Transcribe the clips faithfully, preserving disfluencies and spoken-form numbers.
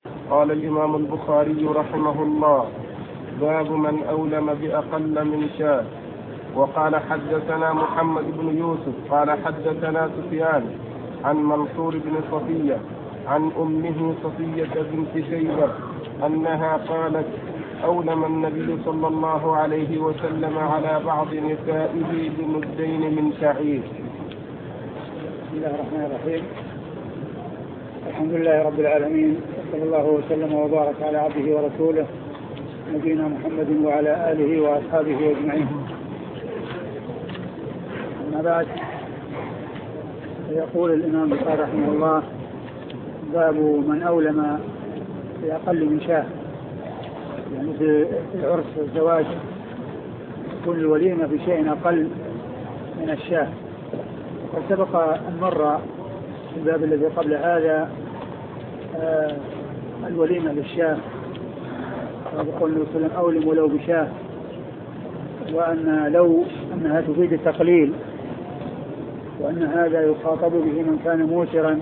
قال الإمام البخاري رحمه الله: باب من أولم بأقل من شاة. وقال حدثنا محمد بن يوسف قال حدثنا سفيان عن منصور بن صفية عن أمه صفية بنت شيبة أنها قالت: أولم النبي صلى الله عليه وسلم على بعض نسائه بمدين من شعير. بسم الله الرحمن الرحيم. الحمد لله رب العالمين، صلى الله وسلم وبارك على عبده ورسوله نبينا محمد وعلى آله وأصحابه أجمعين. أما بعد، يقول الإمام البخاري رحمه الله: باب من أولم بأقل من شاة. يعني في العرس والزواج تكون الوليمة بشيء أقل من الشاة. وقد سبق أن مر في الباب الذي قبل هذا آه الوليمة للشاة، ويقول النبي صلى الله عليه وسلم: أولم ولو بشاة، وأن لو أنها تفيد التقليل، وأن هذا يخاطب به من كان موسرا،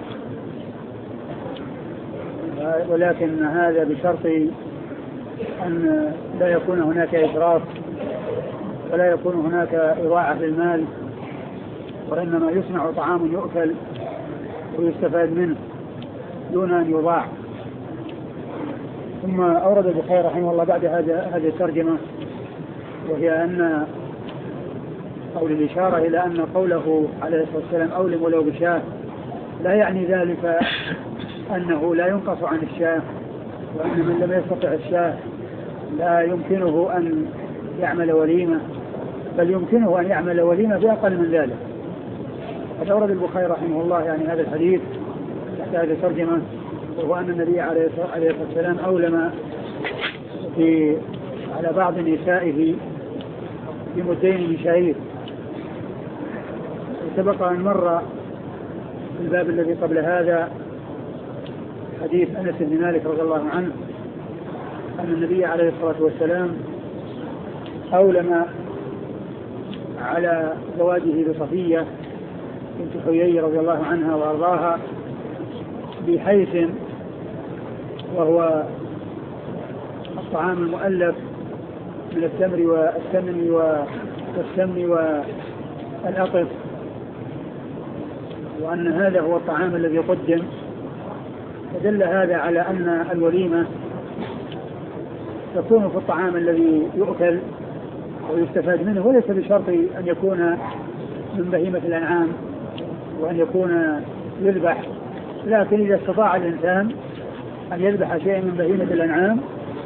ولكن هذا بشرط أن لا يكون هناك إسراف ولا يكون هناك إضاعة للمال، وإنما يصنع طعام يؤكل ويستفاد منه دون أن يضاع. ثم أورد البخاري رحمه الله بعد هذه الترجمة، وهي أن قول الإشارة إلى أن قوله عليه الصلاة والسلام أولم ولو بشاة لا يعني ذلك أنه لا ينقص عن الشاة، وأن من لم يستطع الشاة لا يمكنه أن يعمل وليمة، بل يمكنه أن يعمل وليمة بأقل من ذلك. قد أورد البخاري رحمه الله يعني هذا الحديث تحت هذه الترجمة، وهو أن النبي عليه الصلاة والسلام أولم في على بعض نسائه بمدين من شعير. سبق أن مر في الباب الذي قبل هذا حديث أنس بن مالك رضي الله عنه أن النبي عليه الصلاة والسلام أولم على زواجه بصفية بنت حيي رضي الله عنها وأرضاها بحيث، وهو الطعام المؤلف من التمر والسمن والسمن والأقط، وأن هذا هو الطعام الذي قدم. فدل هذا على أن الوليمة تكون في الطعام الذي يؤكل ويستفاد منه، وليس بشرط أن يكون من بهيمة الأنعام وأن يكون يذبح، لكن إذا استطاع الإنسان أن يذبح شيئا من بهيمة الأنعام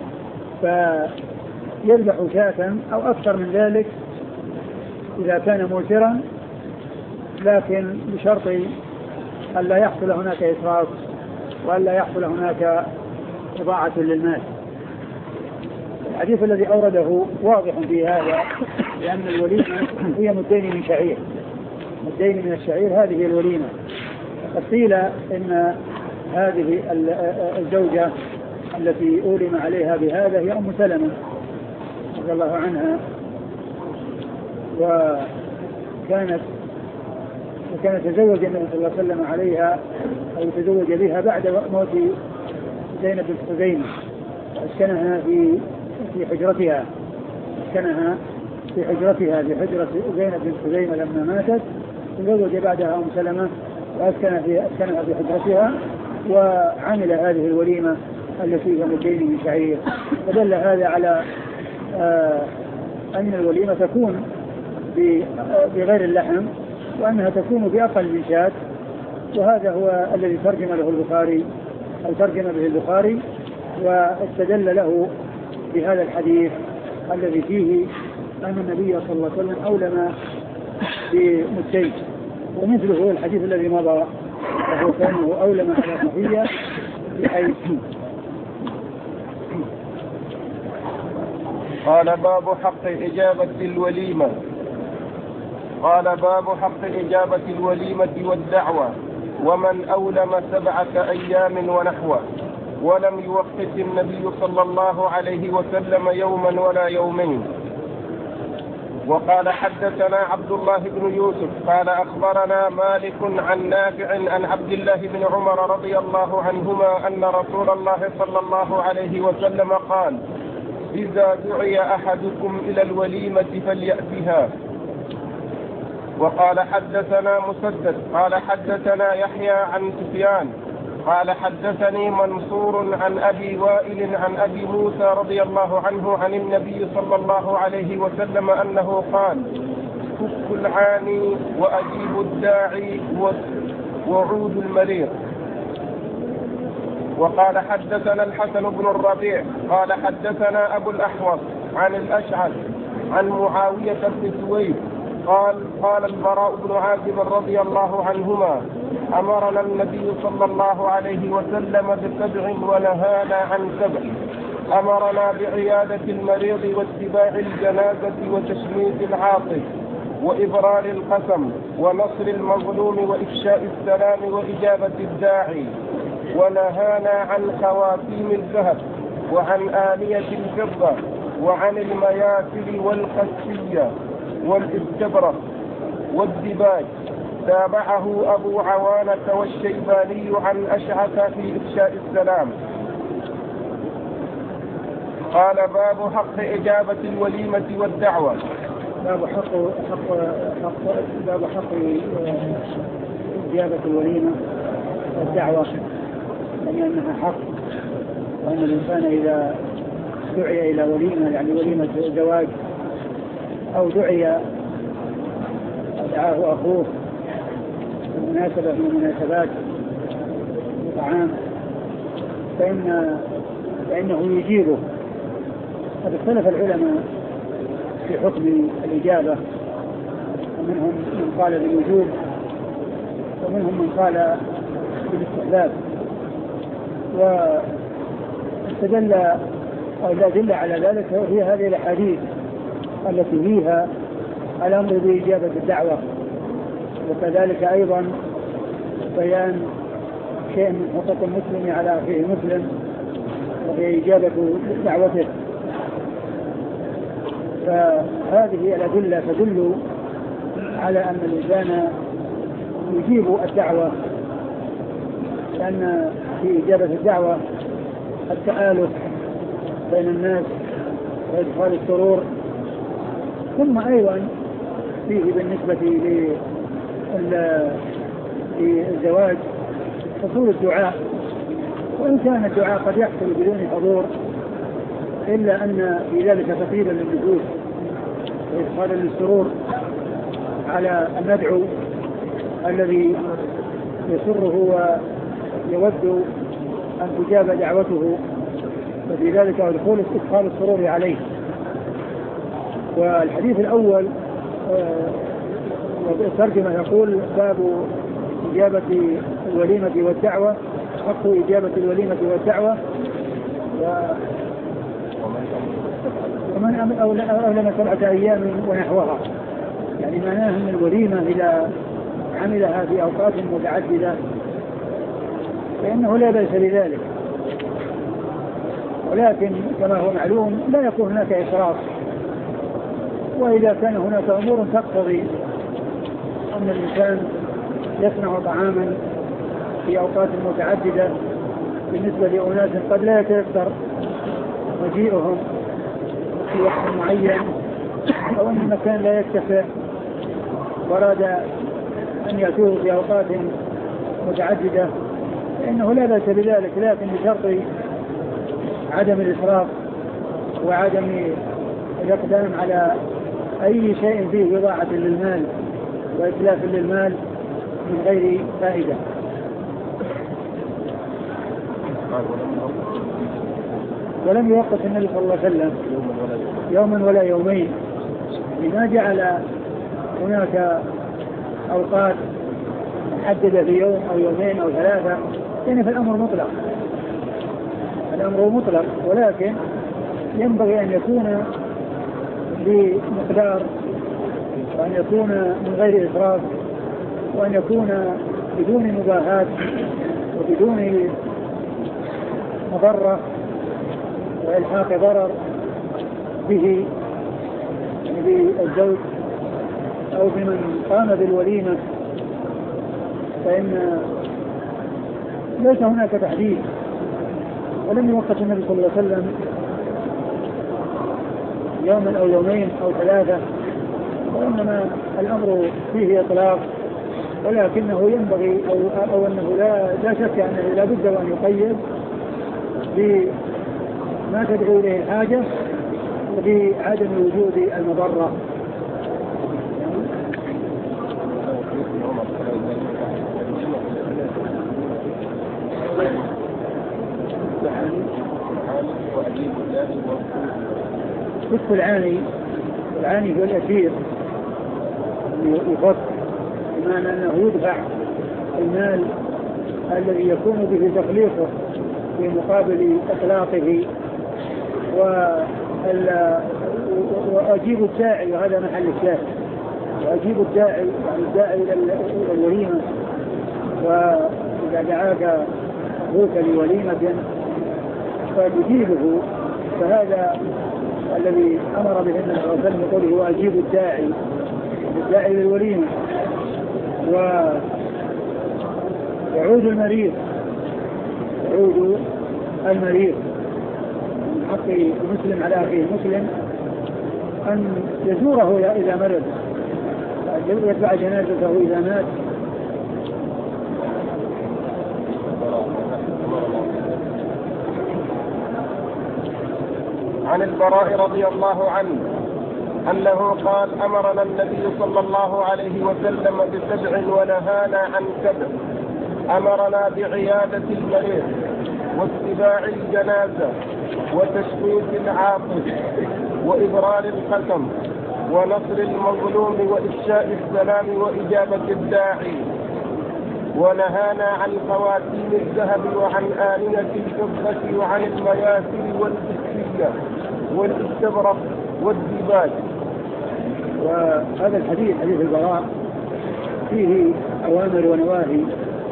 فيذبح شاة أو أكثر من ذلك إذا كان موسرا، لكن بشرط أن لا يحصل هناك إسراف وأن لا يحصل هناك إضاعة للمال. الحديث الذي أورده واضح في هذا، لأن الوليمة هي مدين من شعير، مدين من الشعير هذه الوليمة. قد قيل إن هذه الزوجة التي أولم عليها بهذا هي أم سلمة رضي الله عنها، وكانت وكانت تزوج النبي صلى الله عليه وسلم عليها أو تزوج بها بعد موت زينب بنت خزيمة، أسكنها في في حجرتها أسكنها في حجرتها في حجرة زينب بنت خزيمة لما ماتت، تزوج بعدها أم سلمة وأسكنها في أسكنها في حجرتها، وعمل هذه الوليمة التي هي مدين من شعير. فدل هذا على آه أن الوليمة تكون بغير اللحم، وأنها تكون بأقل من شاة، وهذا هو الذي ترجم له البخاري أو ترجم به البخاري، واستدل له بهذا الحديث الذي فيه أن النبي صلى الله عليه وسلم أولم بمدين. ومثله هو الحديث الذي مضى، وهو كانه أولم على صفية بحيث. قال: باب حق إجابة الوليمة. قال: باب حق إجابة الوليمة والدعوة. ومن أولم سبعة أيام ونحوه، ولم يوقت النبي صلى الله عليه وسلم يوما ولا يومين. وقال حدثنا عبد الله بن يوسف قال أخبرنا مالك عن نافع عن عبد الله بن عمر رضي الله عنهما أن رسول الله صلى الله عليه وسلم قال: إذا دعي أحدكم إلى الوليمة فليأتها. وقال حدثنا مسدد قال حدثنا يحيى عن سفيان قال حدثني منصور عن أبي وائل عن أبي موسى رضي الله عنه عن النبي صلى الله عليه وسلم أنه قال: فك العاني وأجيب الداعي وعود المريض. وقال حدثنا الحسن بن الربيع قال حدثنا أبو الأحوص عن الأشعث عن معاوية بن سويد قال: قال البراء بن عازب رضي الله عنهما: أمرنا النبي صلى الله عليه وسلم بسبع ونهانا عن سبع. أمرنا بعيادة المريض واتباع الجنازة وتشميت العاطف وإبرار القسم ونصر المظلوم وإفشاء السلام وإجابة الداعي. ونهانا عن خواتيم الذهب وعن آنية الفضة وعن المياسر والقسية والاستبرق والدباج. تابعه أبو عوانة والشيباني عن أشعث في إفشاء السلام. قال: باب حق إجابة الوليمة والدعوة. باب حق حق حق باب حق إجابة الوليمة والدعوة، لأنها حق، وأن الإنسان إذا دعي إلى وليمة يعني وليمة زواج أو دعي دعاه أخوه مناسبة من المناسبات طعام فإن فإنه يجيبه. قد اختلف العلماء في حكم الإجابة، ومنهم من قال بالوجوب ومنهم من قال بالاستحباب، واستدل أو لا دل على ذلك هي هذه الأحاديث التي فيها الأمر بإجابة الدعوة، وكذلك أيضا بيان شيء من حقوق المسلم على أخيه المسلم وهي إجابة دعوته. فهذه الأدلة تدل على أن الإنسان يجيب الدعوة، لأن في إجابة الدعوة التآلف بين الناس وإدخال السرور، ثم أيضا فيه بالنسبة للزواج حصول الدعاء، وإن كان الدعاء قد يحصل بدون حضور إلا أن في ذلك تطيبا للنفوس وإدخالا للسرور على المدعو الذي يسره ويود أن تجاب دعوته، وفي ذلك دخول إدخال السرور عليه. والحديث الأول والترجمة يقول: باب إجابة الوليمة والدعوة، حق إجابة الوليمة والدعوة، ومن أولم سبعة أيام ونحوها، يعني معناه أن الوليمة إذا عملها في أوقات متعددة فإنه لا بأس بذلك، ولكن كما هو معلوم لا يكون هناك إسراف. وإذا كان هناك أمور تقتضي أن الإنسان يصنع طعاما في أوقات متعددة بالنسبة لأناس قد لا يتيسر مجيئهم في وقت معين، أو أن المكان لا يتسع وراد أن يأتوه في أوقات متعددة، فإنه لا بأس بذلك، لكن بشرط عدم الإسراف وعدم الإقدام على أي شيء فيه إضاعة للمال وإتلاف للمال من غير فائدة. ولم يوقف النبي صلى الله عليه وسلم يوما ولا يومين، لما جعل هناك أوقات محددة في يوم أو يومين أو ثلاثة، يعني في الأمر مطلق، الأمر مطلق، ولكن ينبغي أن يكون بمقدار، وأن يكون من غير إسراف، وأن يكون بدون مباهات وبدون مضرة وإلحاق ضرر به، بالزوج أو بمن قام بالوليمة فإن ليس هناك تحديد، ولم يوقت النبي صلى الله عليه وسلم يوما أو يومين أو ثلاثة، وإنما الأمر فيه إطلاق، ولكنه ينبغي أو, أو أنه لا, لا شك أنه لا بد أن يقيد بما تدعو إليه الحاجة وبعدم وجود المضرة. قسط العاني، العاني هو الأسير يفك، بمعنى أنه يدفع المال الذي يكون به تخليصه في مقابل إطلاقه، وأجيب الداعي، وهذا محل الشاهد، وأجيب الداعي يعني الداعي إلى الوليمة، وإذا دعاك أخوك لوليمة فتجيبه، فهذا الذي أمر به النبي صلى الله عليه وسلم يقول هو أجيب الداعي الداعي للوليمة. ويعود المريض يعود المريض من حق المسلم على أخيه المسلم أن يزوره إذا مرض، يتبع جنازته إذا مات. عن البراء رضي الله عنه أنه قال: أمرنا النبي صلى الله عليه وسلم بسبع ونهانا عن سبع. أمرنا بعيادة المريض، واتباع الجنازة، وتشميت العاطف، وإبرار القسم، ونصر المظلوم، وإفشاء السلام، وإجابة الداعي. ونهانا عن خواتيم الذهب، وعن آنية الفضة، وعن المياسر والإسفية والاستبرق والديباج. وهذا الحديث حديث البراء فيه أوامر ونواهي،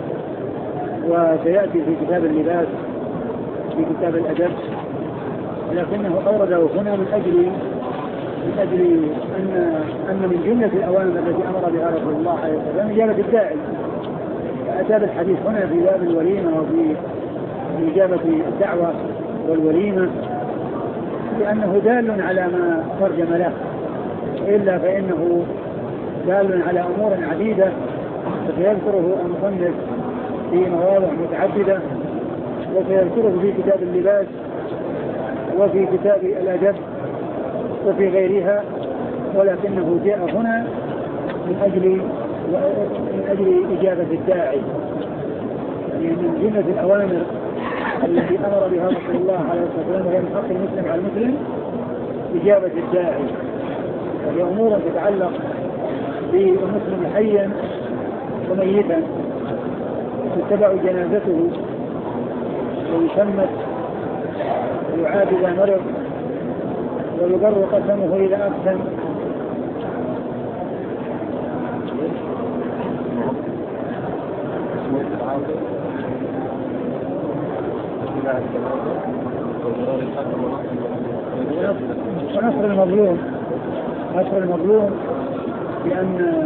وسيأتي في كتاب اللباس في كتاب الأدب، ولكنه أورده هنا من أجل من أجل أن أن من جملة الأوامر التي أمر بها رسول الله عليه وسلم إجابة الداعي. فأتى الحديث هنا في باب الوليمة وفي إجابة الدعوة والوليمة، لأنه دال على ما ترجم له، إلا فإنه دال على أمور عديدة سيذكره المصنف في مواضع متعددة، وسيذكره في كتاب اللباس وفي كتاب الأدب وفي غيرها، ولكنه جاء هنا من أجل من أجل إجابة الداعي، يعني من جملة الأوامر التي أمر بها رسول الله عليه الصلاة والسلام وهي من حق المسلم على المسلم إجابة الداعي، وهي أمور تتعلق بالمسلم حيا وميتا، تتبع جنازته ويشمت ويعاد إذا مرض ويضر قسمه إذا أقسم. ونصر المظلوم، نصر المظلوم بأن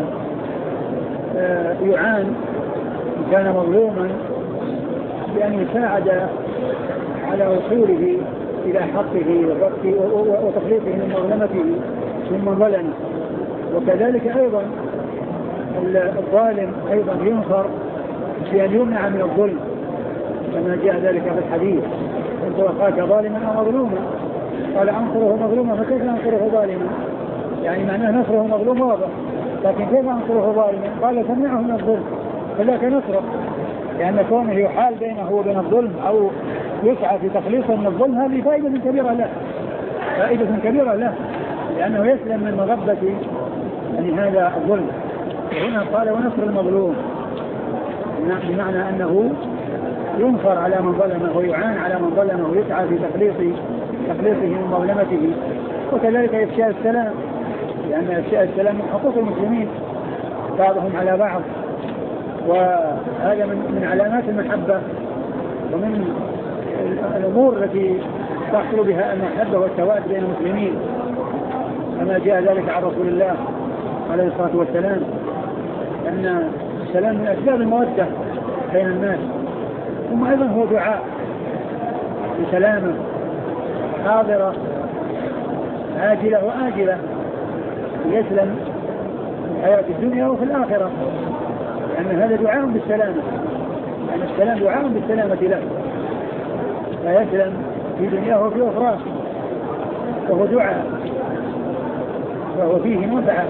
يعان كان مظلوما بأن يساعد على وصوله إلى حقه وتخليصه من مظلمته ثم ظلم. وكذلك أيضا الظالم أيضا ينصر بأن يمنع من الظلم، كما جاء ذلك في الحديث: انصر أخاك ظالما أو مظلوما. قال: أنصره مظلوما، فكيف أنصره ظالما؟ يعني معناه نصره مظلوم واضح، لكن كيف أنصره ظالما؟ قال: تمنعه من الظلم، فذاك نصره، لأن كونه يحال بينه وبين الظلم أو يسعى في تخليصه من الظلم هذه فائدة كبيرة له، فائدة كبيرة له، لأنه يسلم من مغبة يعني هذا الظلم. وهنا قال: ونصر المظلوم، بمعنى أنه ينصر على من ظلمه ويعان على من ظلمه ويسعى في تخليص تخليصه من مظلمته. وكذلك إفشاء السلام، لأن إفشاء السلام من حقوق المسلمين بعضهم على بعض، وهذا من من علامات المحبة ومن الأمور التي تحصل بها المحبة والتواد بين المسلمين. كما جاء ذلك عن رسول الله عليه الصلاة والسلام أن السلام من أسباب المودة بين الناس، ثم أيضا هو دعاء بسلامة حاضرة عاجلة وآجلة يسلم في الحياة الدنيا وفي الآخرة، لأن هذا دعاء بالسلامة، يعني السلام دعاء بالسلامة له فيسلم في دنياه وفي أخرى، وهو دعاء وهو فيه منفعة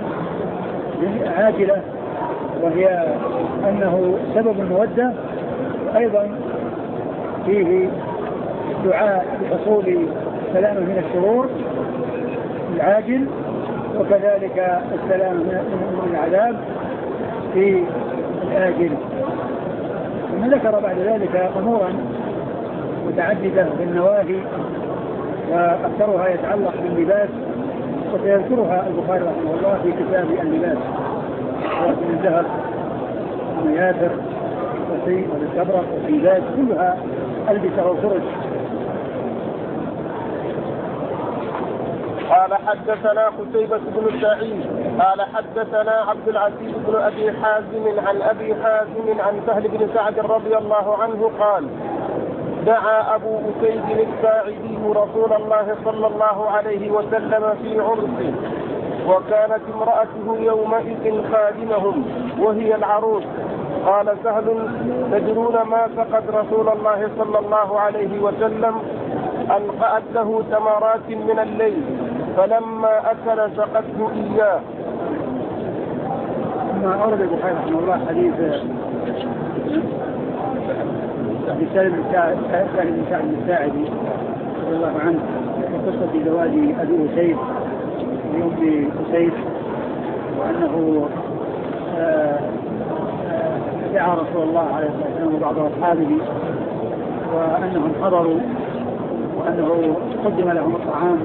عاجلة وهي أنه سبب المودة، وأيضا فيه دعاء بحصول السلامة من الشرور العاجل، وكذلك السلامة من العذاب في الآجل. ثم ذكر بعد ذلك أمورا متعددة بالنواهي وأكثرها يتعلق باللباس، وسيذكرها البخاري رحمه الله في كتاب اللباس، من الذهب والياثر والاستبرق والحداد كلها ألبسة وفرج. قال حدثنا قتيبة بن سعيد قال حدثنا عبد العزيز بن أبي حازم عن أبي حازم عن سهل بن سعد رضي الله عنه قال دعا أبو أسيد الساعدي رسول الله صلى الله عليه وسلم في عرسه، وكانت امرأته يومئذ خادمهم وهي العروس. قال سهل تدرون ما سقت رسول الله صلى الله عليه وسلم؟ ألقأت له تمرات من الليل فلما أكل سقته إياه. ثم أورد البخاري رحمه الله حديث سالم بن سعد الساعدي رضي الله عنه في قصة زواج أبي أسيد بأم أسيد، وأنه دعا رسول الله عليه الصلاة والسلام وبعض أصحابه وأنهم حضروا، وأنه قدم لهم الطعام،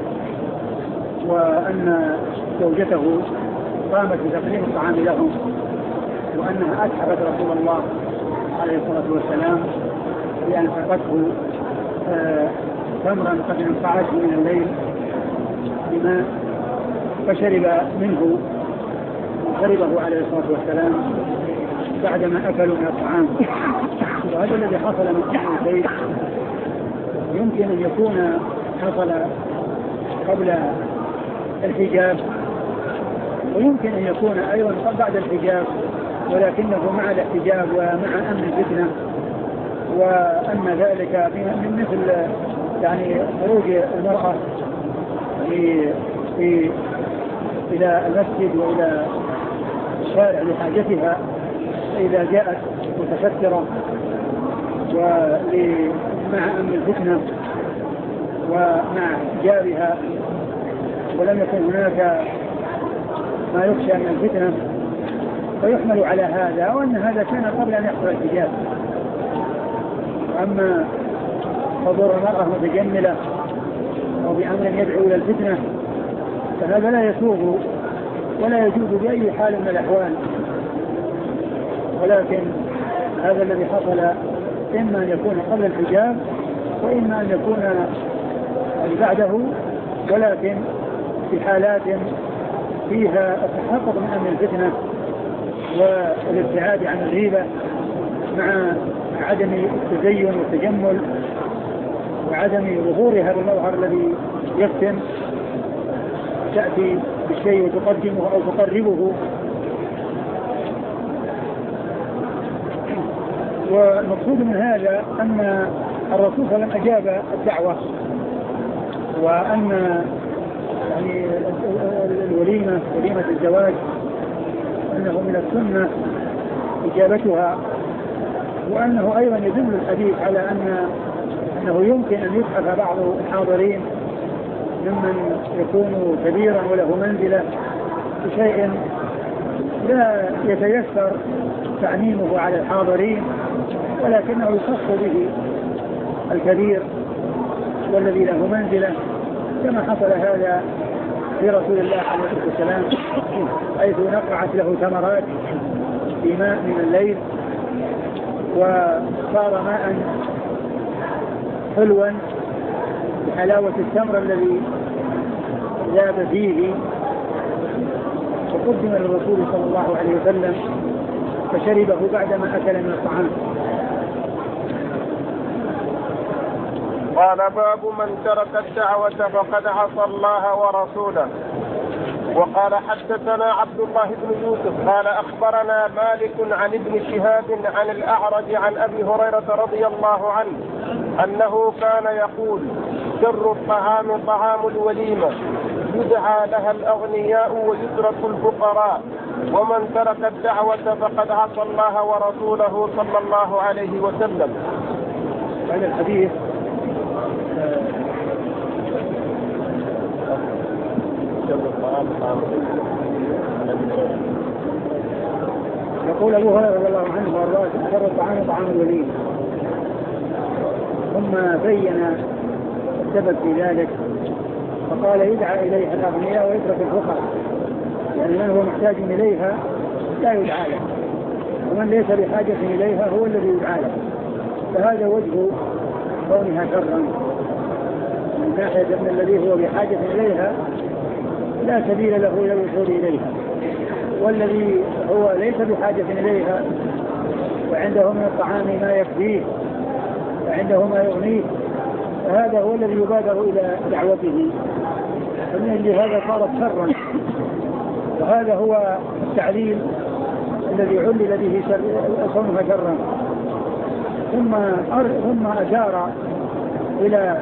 وأن زوجته قامت بتقديم الطعام لهم، وأنها أسحبت رسول الله عليه الصلاة والسلام بأن سقته تمرا قد انقعت من الليل بماء فشرب منه شربه عليه الصلاة والسلام بعدما أكلوا من الطعام. وهذا الذي حصل من أم أسيد يمكن أن يكون حصل قبل الحجاب، ويمكن أن يكون أيضا بعد الحجاب، ولكنه مع الاحتجاب ومع أمن الفتنة، وأن ذلك من مثل يعني خروج المرأة في في إلى المسجد وإلى الشارع لحاجتها، فإذا جاءت متسترة ومع أمن الفتنة ومع احتجابها ولم يكن هناك ما يخشى من الفتنة فيحمل على هذا، وأن هذا كان قبل أن يحصل الحجاب. أما حضور المرأة متجملة أو بأمر يدعو إلى الفتنة فهذا لا يسوغ ولا يجوز بأي حال من الأحوال، ولكن هذا الذي حصل إما أن يكون قبل الحجاب وإما أن يكون بعده، ولكن في حالات فيها التحقق من أمن الفتنة والابتعاد عن الغيبة مع عدم التزين والتجمل وعدم ظهورها بالمظهر الذي يفتن، تأتي بالشيء وتقدمه أو تقربه. والمقصود من هذا أن الرسول صلى الله عليه وسلم أجاب الدعوة، وأن يعني الوليمة وليمة الزواج أنه من السنة إجابتها، وأنه أيضا يدل الحديث على أن أنه يمكن أن يبحث بعض الحاضرين ممن يكون كبيرا وله منزلة بشيء لا يتيسر تعميمه على الحاضرين، ولكنه يخص به الكبير والذي له منزلة، كما حصل هذا في رسول الله عليه الصلاة والسلام حيث نقعت له ثمرات في ماء من الليل وصار ماء حلوا بحلاوة التمر الذي ذاب فيه وقدم للرسول صلى الله عليه وسلم فشربه بعدما أكل من الطعام. قال باب من ترك الدعوة فقد عصى الله ورسوله. وقال حدثنا عبد الله بن يوسف قال أخبرنا مالك عن ابن شهاب عن الأعرج عن أبي هريرة رضي الله عنه أنه كان يقول شر الطعام طعام الوليمة يدعى لها الأغنياء ويترك الفقراء ومن ترك الدعوة فقد عصى الله ورسوله صلى الله عليه وسلم. هذا الحديث يقول أبو هريرة رضي الله عنه وارضاه شر الطعام طعام الوليمة، ثم بين السبب في ذلك فقال يدعى إليها الأغنياء ويترك الفقراء، يعني من هو محتاج إليها لا يدعى له ومن ليس بحاجة إليها هو الذي يدعى له، فهذا وجه كونها شرا من ناحية أن الذي هو بحاجة إليها لا سبيل له إلى الوصول إليها، والذي هو ليس بحاجة إليها وعنده من الطعام ما يكفيه وعنده ما يغنيه فهذا هو الذي يبادر إلى دعوته، فمن أجل هذا صارت شرا. وهذا هو التعليل الذي علل به كونها شرا. ثم ثم أشار إلى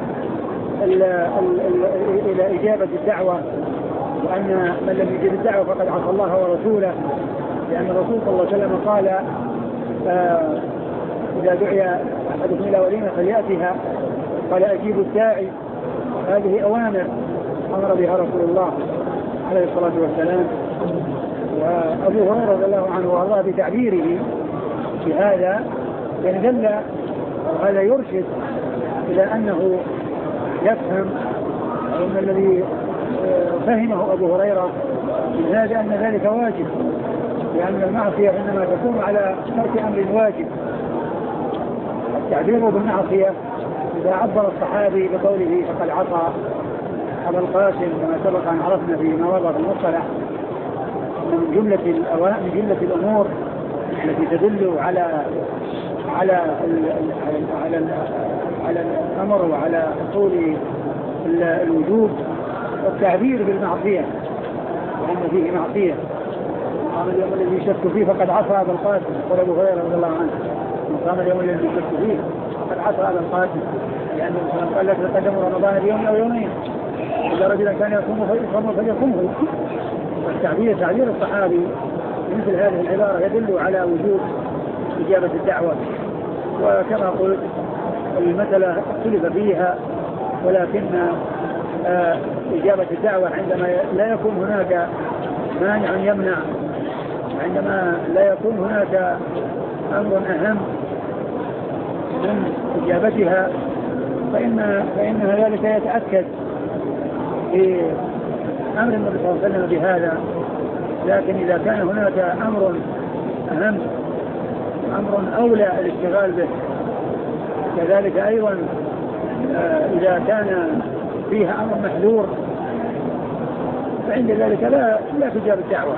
إلى إجابة الدعوة، وأن من لم يجب الدعوة فقد عصى الله ورسوله، لأن الرسول صلى الله عليه وسلم قال آه إذا دعي أحدكم إلى وليمة فليأتها، قال أجيب الداعي. هذه أوامر أمر بها رسول الله عليه الصلاة والسلام. وأبو هريرة رضي الله عنه وارضاه بتعبيره بهذا يدل وهذا يرشد إلى أنه يفهم أن الذي فهمه أبو هريرة من هذا أن ذلك واجب، لأن المعصية إنما تكون على ترك أمر واجب. التعبير بالمعصية إذا عبر الصحابي بقوله فقد عصى أبا القاسم كما سبق أن عرفنا في مواضع المصطلح من جملة الأوامر من جملة الأمور التي تدل على على على على الأمر وعلى حصول الوجوب والتعبير بالمعصية، وأن فيه معصية. قام اليوم الذي يشك فيه فقد عصى أبا القاسم، يقول أبو هريرة رضي الله عنه قام اليوم الذي يشك فيه فقد عصى أبا القاسم، لأنه قال لك لقدم رمضان بيوم أو يومين إذا رجلا كان يصوم فليصومه. والتعبير تعبير الصحابي مثل هذه العبارة يدل على وجوب إجابة الدعوة. وكما قلت المسألة اختلف فيها، ولكن آه إجابة الدعوة عندما لا يكون هناك مانع يمنع، عندما لا يكون هناك أمر أهم من إجابتها فإن فإن ذلك يتأكد في أمر النبي صلى الله عليه وسلم بهذا. لكن إذا كان هناك أمر أهم أمر أولى الاشتغال به، كذلك أيضا آه إذا كان فيها أمر محذور فعند ذلك لا لا تجاب الدعوة.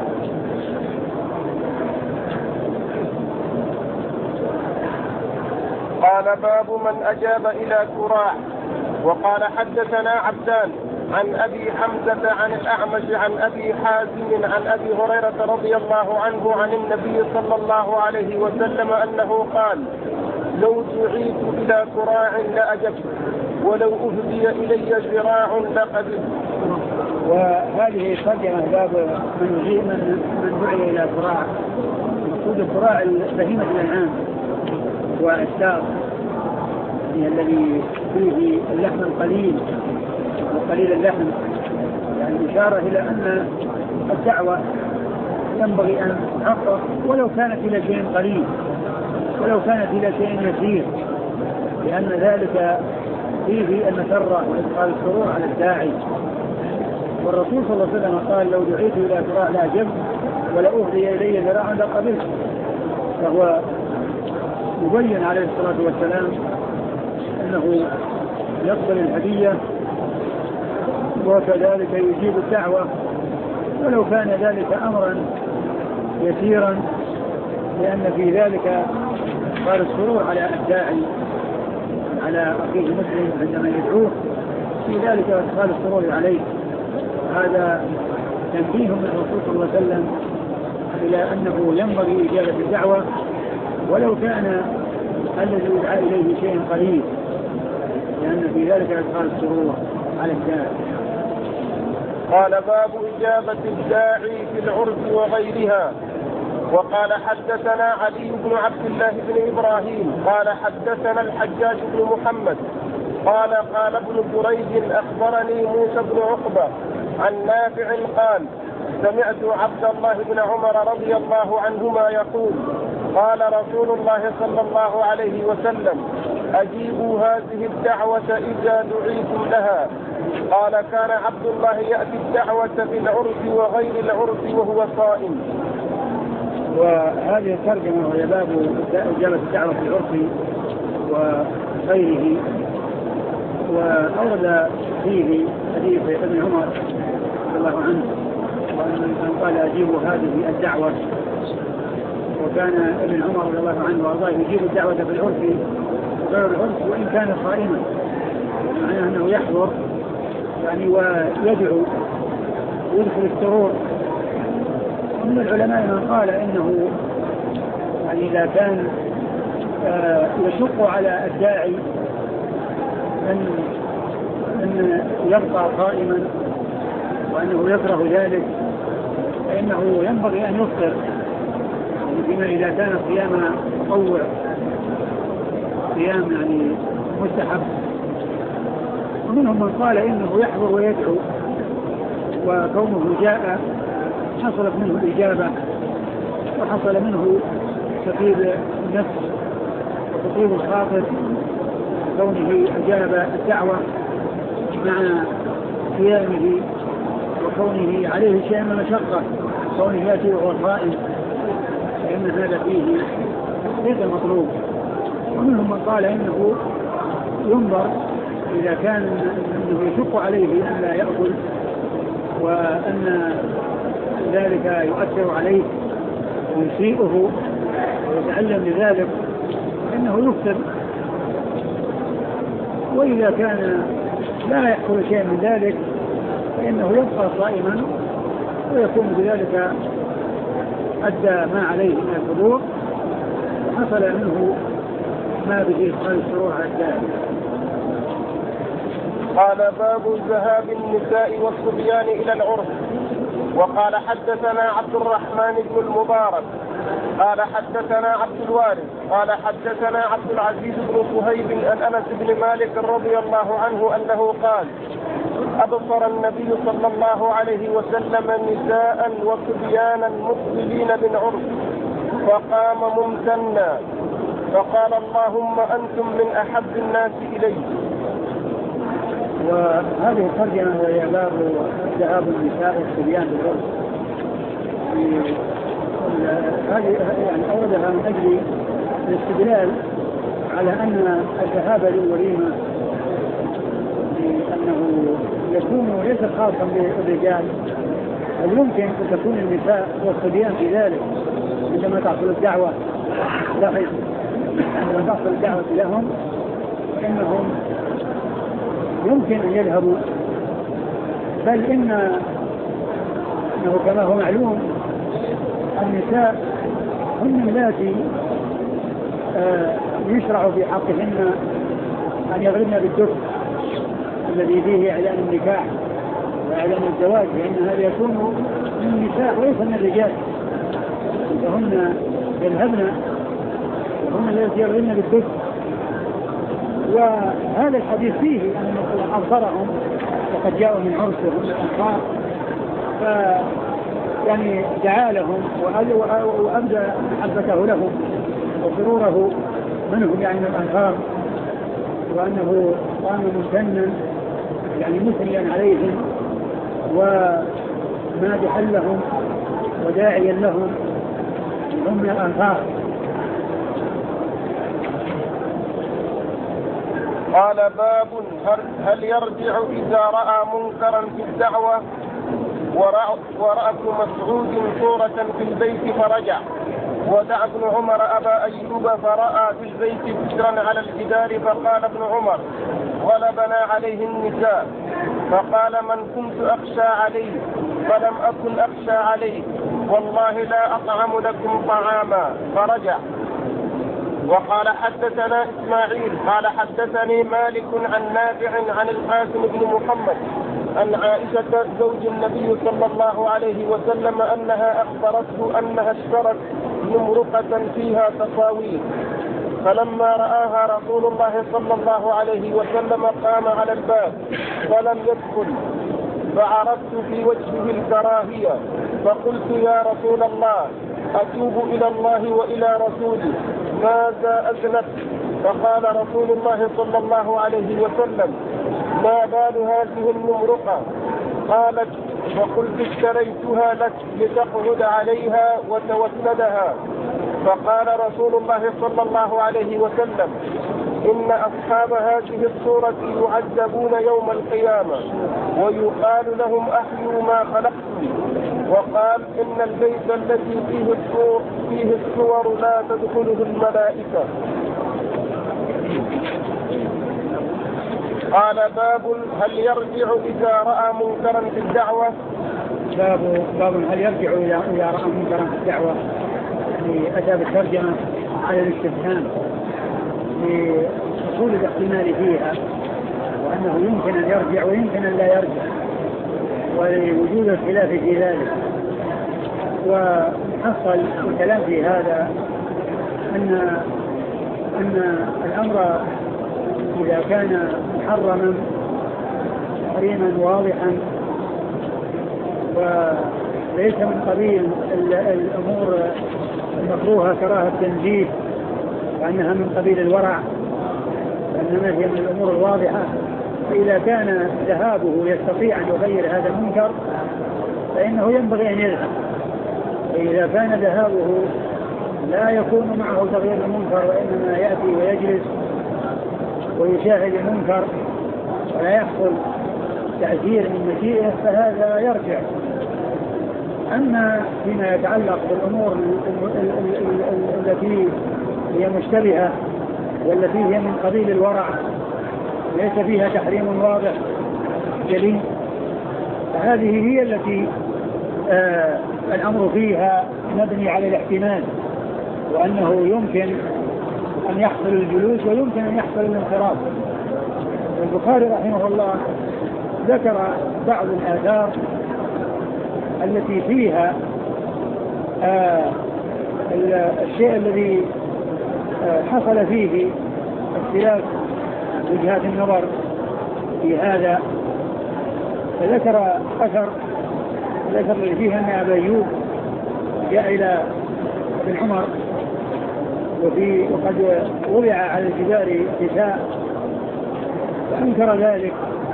قال باب من أجاب إلى كراع. وقال حدثنا عبدان عن أبي حمزة عن الأعمش عن أبي حازم عن أبي هريرة رضي الله عنه عن النبي صلى الله عليه وسلم أنه قال لو دعيت إلى كراع لأجبت ولو أهدي إلي ذراع لقبلت. وهذه ترجمة باب من من من دعي إلى كراع. مقصود الكراع بهيمة الأنعام والساق هي الذي فيه اللحم القليل وقليل اللحم، يعني إشارة إلى أن الدعوة ينبغي أن تحقق ولو كانت إلى شيء قليل ولو كانت إلى شيء يسير، لأن ذلك فيه المسرة وإدخال السرور على الداعي. والرسول صلى الله عليه وسلم قال لو دعيت إلى كراع لأجبت ولأهدي إلي ذراعا لقبلت. فهو يبين عليه الصلاة والسلام أنه يقبل الهدية وكذلك يجيب الدعوة ولو كان ذلك أمرا يسيرا، لأن في ذلك قال السرور على الداعي على أخيه المسلم عندما يدعوه، في ذلك قال السرور عليه. هذا تنبيه من الرسول صلى الله عليه وسلم إلى أنه ينبغي إجابة الدعوة ولو كان الذي يدعى إليه شيء قليل، لأن في ذلك قال السرور على الداعي. قال باب إجابة الداعي في العرس وغيرها. وقال حدثنا علي بن عبد الله بن إبراهيم قال حدثنا الحجاج بن محمد قال قال ابن جريج أخبرني موسى بن عقبة عن نافع قال سمعت عبد الله بن عمر رضي الله عنهما يقول قال رسول الله صلى الله عليه وسلم أجيبوا هذه الدعوة إذا دعيتم لها. قال كان عبد الله يأتي الدعوة في العرس وغير العرس وهو صائم. وهذه الترجمة وهي باب إجابة الدعوة في العرس وغيره. وأورد فيه حديث ابن عمر رضي الله عنه وأن قال أجيبوا هذه الدعوة، وكان ابن عمر رضي الله عنه وأرضاه يجيب الدعوة في العرس وغير العرس وإن كان صائما، معناه أنه يحضر يعني ويدعو ويدخل السرور. ومن العلماء من قال إنه يعني إذا كان آه يشق على الداعي أن أن يبقى قائما وأنه يكره ذلك فإنه ينبغي أن يفطر، فيما إذا كان صيام تطوع صيام يعني مستحب. ومنهم من قال إنه يحضر ويدعو، وكونه جاء حصلت منه الإجابة وحصل منه تطيب النفس وتطيب الخاطر كونه أجاب الدعوة مع قيامه وكونه عليه شيء من مشقة كونه يأتي وهو صائم، فإن هذا فيه ليس المطلوب. ومنهم من قال إنه ينظر إذا كان إنه يشق عليه أن لا يأكل وأن ذلك يؤثر عليه ويسيئه ويتعلم لذلك إنه يفطر، وإذا كان لا يحصل شيء من ذلك فإنه يبقى صائما ويكون بذلك أدى ما عليه من الحضور وحصل منه ما به إدخال السرور على الداعي. قال باب ذهاب النساء والصبيان إلى العرس. وقال حدثنا عبد الرحمن بن المبارك قال حدثنا عبد الوارث قال حدثنا عبد العزيز بن صهيب عن أنس بن مالك رضي الله عنه أنه قال أبصر النبي صلى الله عليه وسلم نساء وصبيانا مقبلين بالعرس فقام ممتنا فقال اللهم أنتم من أحب الناس إلي. وهذه الترجمة وهي باب ذهاب النساء والصبيان بالعرس. هذه يعني أوردها من أجل الاستدلال على أن الذهاب للوليمة لأنه يكون ليس خاصا بالرجال، بل يمكن أن تكون النساء والصبيان في ذلك عندما تحصل الدعوة لاحظ عندما تحصل الدعوة لهم فإنهم يمكن أن يذهبوا، بل إن إنه كما هو معلوم النساء هن اللاتي آه يشرع في حقهن أن يضربن بالدف الذي فيه إعلان النكاح وإعلان الزواج، لأن هذا يكون من النساء وليس من الرجال، فهن يذهبن وهن الذي يضربن بالدف. وهذا الحديث فيه أن مثلا أبصرهم وقد جاءوا من عرسهم الأنصار ف يعني دعا لهم وأبدى محبته لهم وسروره منهم يعني من الأنصار، وأنه قام ممتنا يعني مثنيا عليهم ومادحا لهم وداعيا لهم هم من الأنصار. قال باب هل يرجع إذا رأى منكرا في الدعوة ورأى ابن مسعود صورة في البيت فرجع، ودعا ابن عمر أبا أيوب فرأى في البيت سترا على الجدار فقال ابن عمر غلبنا عليه النساء، فقال من كنت أخشى عليه فلم أكن أخشى عليه والله لا أطعم لكم طعاما فرجع. وقال حدثنا إسماعيل قال حدثني مالك عن نافع عن القاسم بن محمد عن عائشة زوج النبي صلى الله عليه وسلم أنها أخبرته أنها اشترت نمرقة فيها تصاوير، فلما رآها رسول الله صلى الله عليه وسلم قام على الباب فلم يدخل، فعرفت في وجهه الكراهية فقلت يا رسول الله أتوب إلى الله وإلى رسوله ماذا أذنبت؟ فقال رسول الله صلى الله عليه وسلم ما بال هذه النمرقة؟ قالت فقلت اشتريتها لك لتقعد عليها وتوسدها. فقال رسول الله صلى الله عليه وسلم إن أصحاب هذه الصورة يعذبون يوم القيامة ويقال لهم أحيوا ما خلقتم. وقال إن البيت الذي فيه الصور, فيه الصور لا تدخله الملائكة. قال باب هل يرجع إذا رأى منكرا في الدعوة. باب باب هل يرجع إذا رأى منكرا في الدعوة، يعني أتى بالترجمة على الاستفهام لحصول الاحتمال فيها، وأنه يمكن أن يرجع ويمكن أن لا يرجع، ولوجود الخلاف في ذلك. وحصل الكلام في هذا أن أن الأمر إذا كان محرما تحريما واضحا وليس من قبيل الأمور المكروهة كراهة التنزيه وأنها من قبيل الورع، وإنما هي من الأمور الواضحة، فإذا كان ذهابه يستطيع أن يغير هذا المنكر فإنه ينبغي أن يذهب. وإذا كان ذهابه لا يكون معه تغيير المنكر وإنما يأتي ويجلس ويشاهد المنكر ولا يحصل تأثير من مشيئه فهذا يرجع. أما فيما يتعلق بالأمور التي هي مشتبهة والتي هي من قبيل الورع ليس فيها تحريم واضح جلي، فهذه هي التي آه الأمر فيها مبني على الاحتمال، وأنه يمكن أن يحصل الجلوس ويمكن أن يحصل الانصراف. البخاري رحمه الله ذكر بعض الآثار التي فيها آه الشيء الذي آه حصل فيه اختلاف وجهات النظر في هذا، فذكر أثر ذكر فيها أن أبا أيوب جاء إلى ابن عمر وفي وقد وضع على الجدار كتاب فأنكر ذلك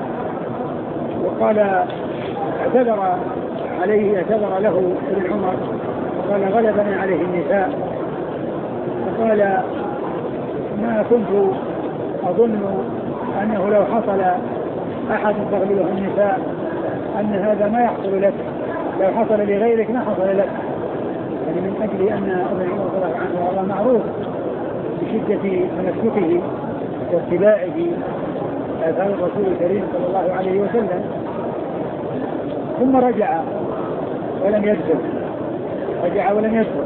وقال اعتذر عليه اعتذر له ابن عمر وقال غلبنا عليه النساء، فقال ما كنت أظن أنه لو حصل أحد تغلبه النساء أن هذا ما يحصل لك، لو حصل لغيرك ما حصل لك، يعني من أجل أن ابن عمر رضي الله عنه والله معروف بشدة تمسكه واتباعه آثار الرسول الكريم صلى الله عليه وسلم. ثم رجع ولم يدخل رجع ولم يدخل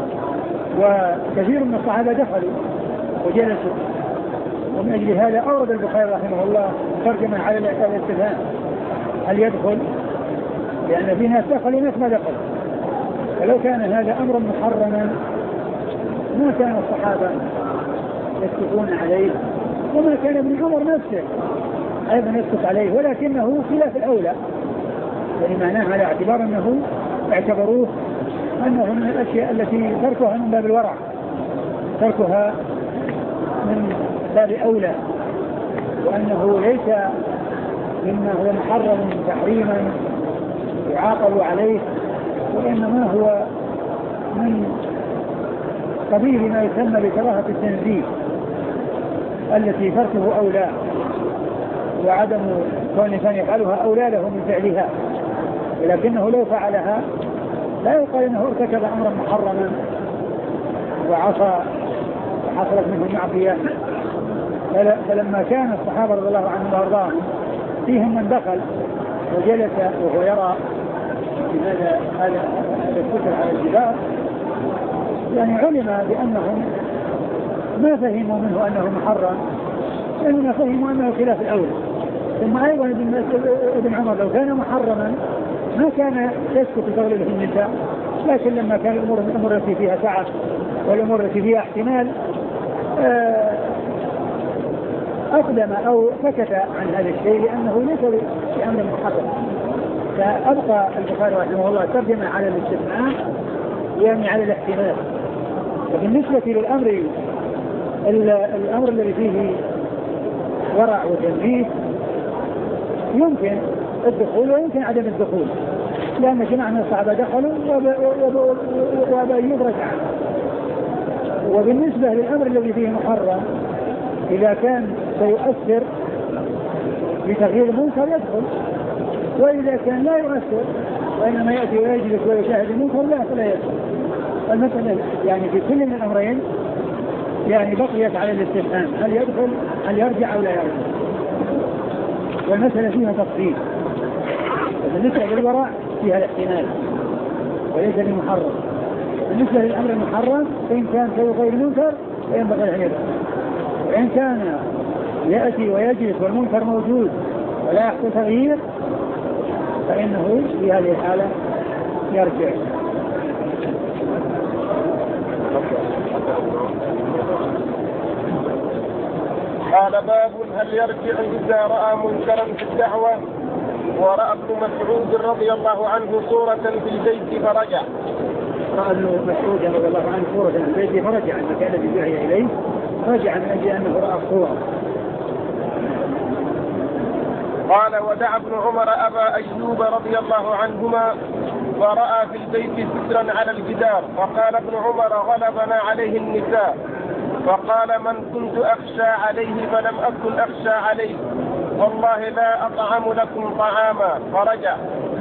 وكثير من الصحابة دخلوا وجلسوا، ومن أجل هذا أورد البخاري رحمه الله ترجمة على الاستفهام هل يدخل، لأن في ناس دخلوا وناس ما دخلوا، فلو كان هذا أمر محرما ما كان الصحابة يسكتون عليه وما كان ابن عمر نفسه أيضا يسكت عليه، ولكنه خلاف الأولى، يعني معناه على اعتبار أنه اعتبروه أنه من الأشياء التي تركها من باب الورع، تركها من باب أولى، وأنه ليس مما هو محرم تحريما يعاقب عليه، وإنما هو من قبيل ما يسمى بكراهة التنزيه، التي تركه أولى وعدم كون الإنسان يفعلها أولى له من فعلها، ولكنه لو فعلها لا يقال أنه ارتكب أمرا محرما وعصى وحصلت منه معصية. فلما كان الصحابة رضي الله عنهم وارضاهم فيهم من دخل وجلس وهو يرى هذا هذا الفكر على الجدار، يعني علم بأنهم ما فهموا منه أنه محرم، لأنهم فهموا أنه خلاف الأول. ثم أيضا ابن عمر لو كان محرما ما كان يسكت تغلبه النساء، لكن لما كان الأمور الأمور التي فيها سعة والأمور التي فيها احتمال أقدم أو سكت عن هذا الشيء لأنه ليس بأمر محرم. فأبقى البخاري رحمه الله ترجمة على الاستثناء يعني على الاحتمال. وبالنسبة للأمر الأمر الذي فيه ورع وتنبيه يمكن الدخول ويمكن عدم الدخول، لأن جماعة من الصحابة دخلوا وأبى يدرك عنه. وبالنسبة للأمر الذي فيه محرم إذا كان سيؤثر بتغيير المنكر يدخل، وإذا كان لا يؤثر وإنما يأتي ويجلس ويشاهد المنكر لا فلا يدخل. المسألة يعني في كل من الأمرين يعني بقيت على الاستفهام، هل يدخل هل يرجع أو لا يرجع، والمسألة فيها تفصيل. بالنسبة للورع فيها الاحتمال وليس للمحرم. بالنسبة للأمر المحرم فإن كان سيغير المنكر فينبغي أن يدخل، وإن كان يأتي ويجلس والمنكر موجود ولا يحصل تغيير فإنه في هذه الحالة يرجع. قال باب هل يرجع إذا رأى منكرا في الدعوة؟ ورأى ابن مسعود رضي الله عنه صورة في البيت فرجع. رأى ابن مسعود رضي الله عنه صورة في البيت فرجع، المكان الذي دعي إليه رجع من أجل أنه رأى الصورة. قال ودعا ابن عمر أبا أيوب رضي الله عنهما فرأى في البيت سترا على الجدار، فقال ابن عمر غلبنا عليه النساء، فقال من كنت أخشى عليه فلم أكن أخشى عليه، والله لا أطعم لكم طعاما، فرجع.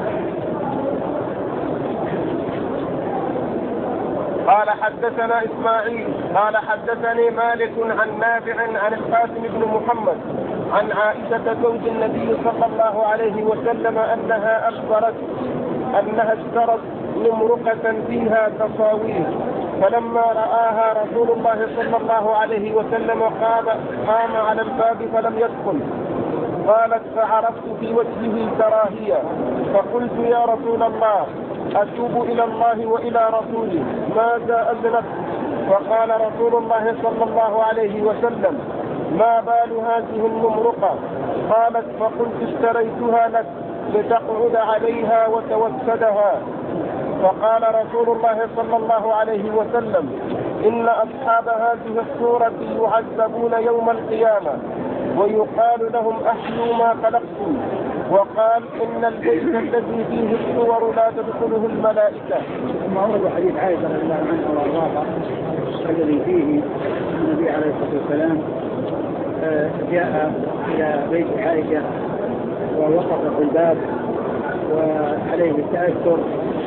قال حدثنا إسماعيل قال حدثني مالك عن نافع عن القاسم بن محمد عن عائشة زوج النبي صلى الله عليه وسلم أنها أخبرت أنها اشترت نمرقة فيها تصاوير، فلما رآها رسول الله صلى الله عليه وسلم قام قام على الباب فلم يدخل. قالت فعرفت في وجهه كراهية، فقلت يا رسول الله أتوب إلى الله وإلى رسوله، ماذا أذنبت؟ فقال رسول الله صلى الله عليه وسلم ما بال هذه النمرقة؟ قالت فقلت اشتريتها لك لتقعد عليها وتوسدها. فقال رسول الله صلى الله عليه وسلم إن أصحاب هذه الصورة يعذبون يوم القيامة ويقال لهم أحيوا ما خلقتم، وقال إن البيت الذي فيه الصور لا تدخله الملائكة. ثم أورد حديث عائشة رضي الله عنها وأرضاها الذي فيه النبي عليه الصلاة والسلام جاء إلى بيت عائشة ووقف في الباب وعليه التأثر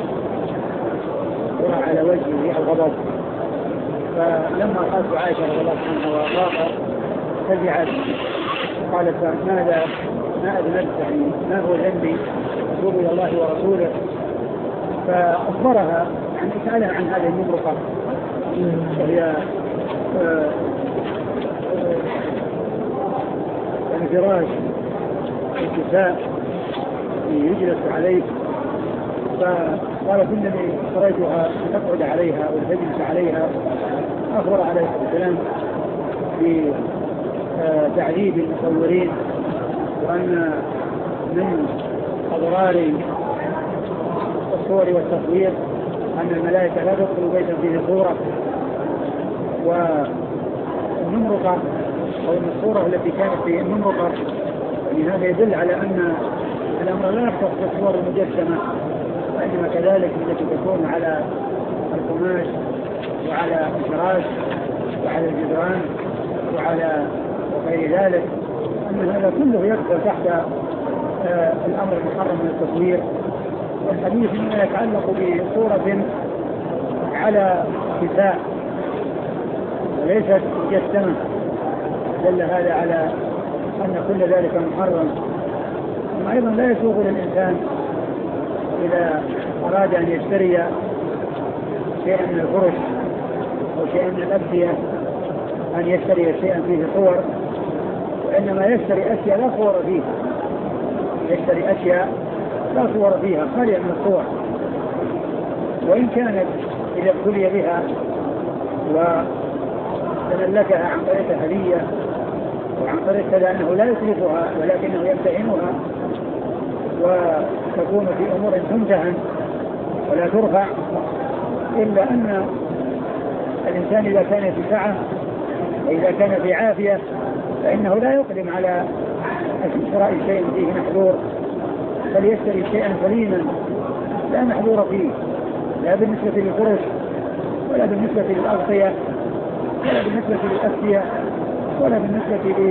وعلى وجهه الغضب، فلما قالت عائشة رضي الله عنها وأرضاها فزعت قالت ماذا ما أذنبت يعني ما هو ذنبي أتوب إلى الله ورسوله. فأخبرها عن سألها عن هذه النمرقة وهي يعني فراش الكساء يجلس عليه، فقالت إنني اشتريتها لتقعد عليها وتجلس عليها. أخبر عليه السلام بتعذيب المصورين وأن من أضرار الصور والتصوير أن الملائكة لا تدخل بيتا فيه صورة. والنمرقة أو الصورة التي كانت في النمرقة يعني هذا يدل على أن الأمر لا يختص بالصور المجسمة، وإنما كذلك التي تكون على القماش وعلى الفراش وعلى الجدران وعلى وغير ذلك، أن هذا كله يدخل تحت آه الأمر المحرم من التصوير. والحديث مما يتعلق بصورة على كساء وليست مجسمة دل هذا على أن كل ذلك محرم. أيضا لا يسوغ للإنسان إذا أراد أن يشتري شيئا من الفرش أو شيئا من الأبدية أن يشتري شيئا فيه صور، وإنما يشتري أشياء لا صور فيها، يشتري أشياء لا صور فيها خالية من الصور. وإن كانت إذا ابتلي بها وتملكها عن طريق هدية وعن طريق كذا أنه لا يسرفها ولكنه يمتهنها وتكون في أمور تمتهن ولا ترفع، إلا أن الإنسان إذا كان في سعة وإذا كان في عافية فإنه لا يقدم على شراء شيء فيه محظور، بل يشتري شيئا سليما لا محظور فيه، لا بالنسبة للفرش ولا بالنسبة للأغطية ولا بالنسبة للأسية ولا بالنسبة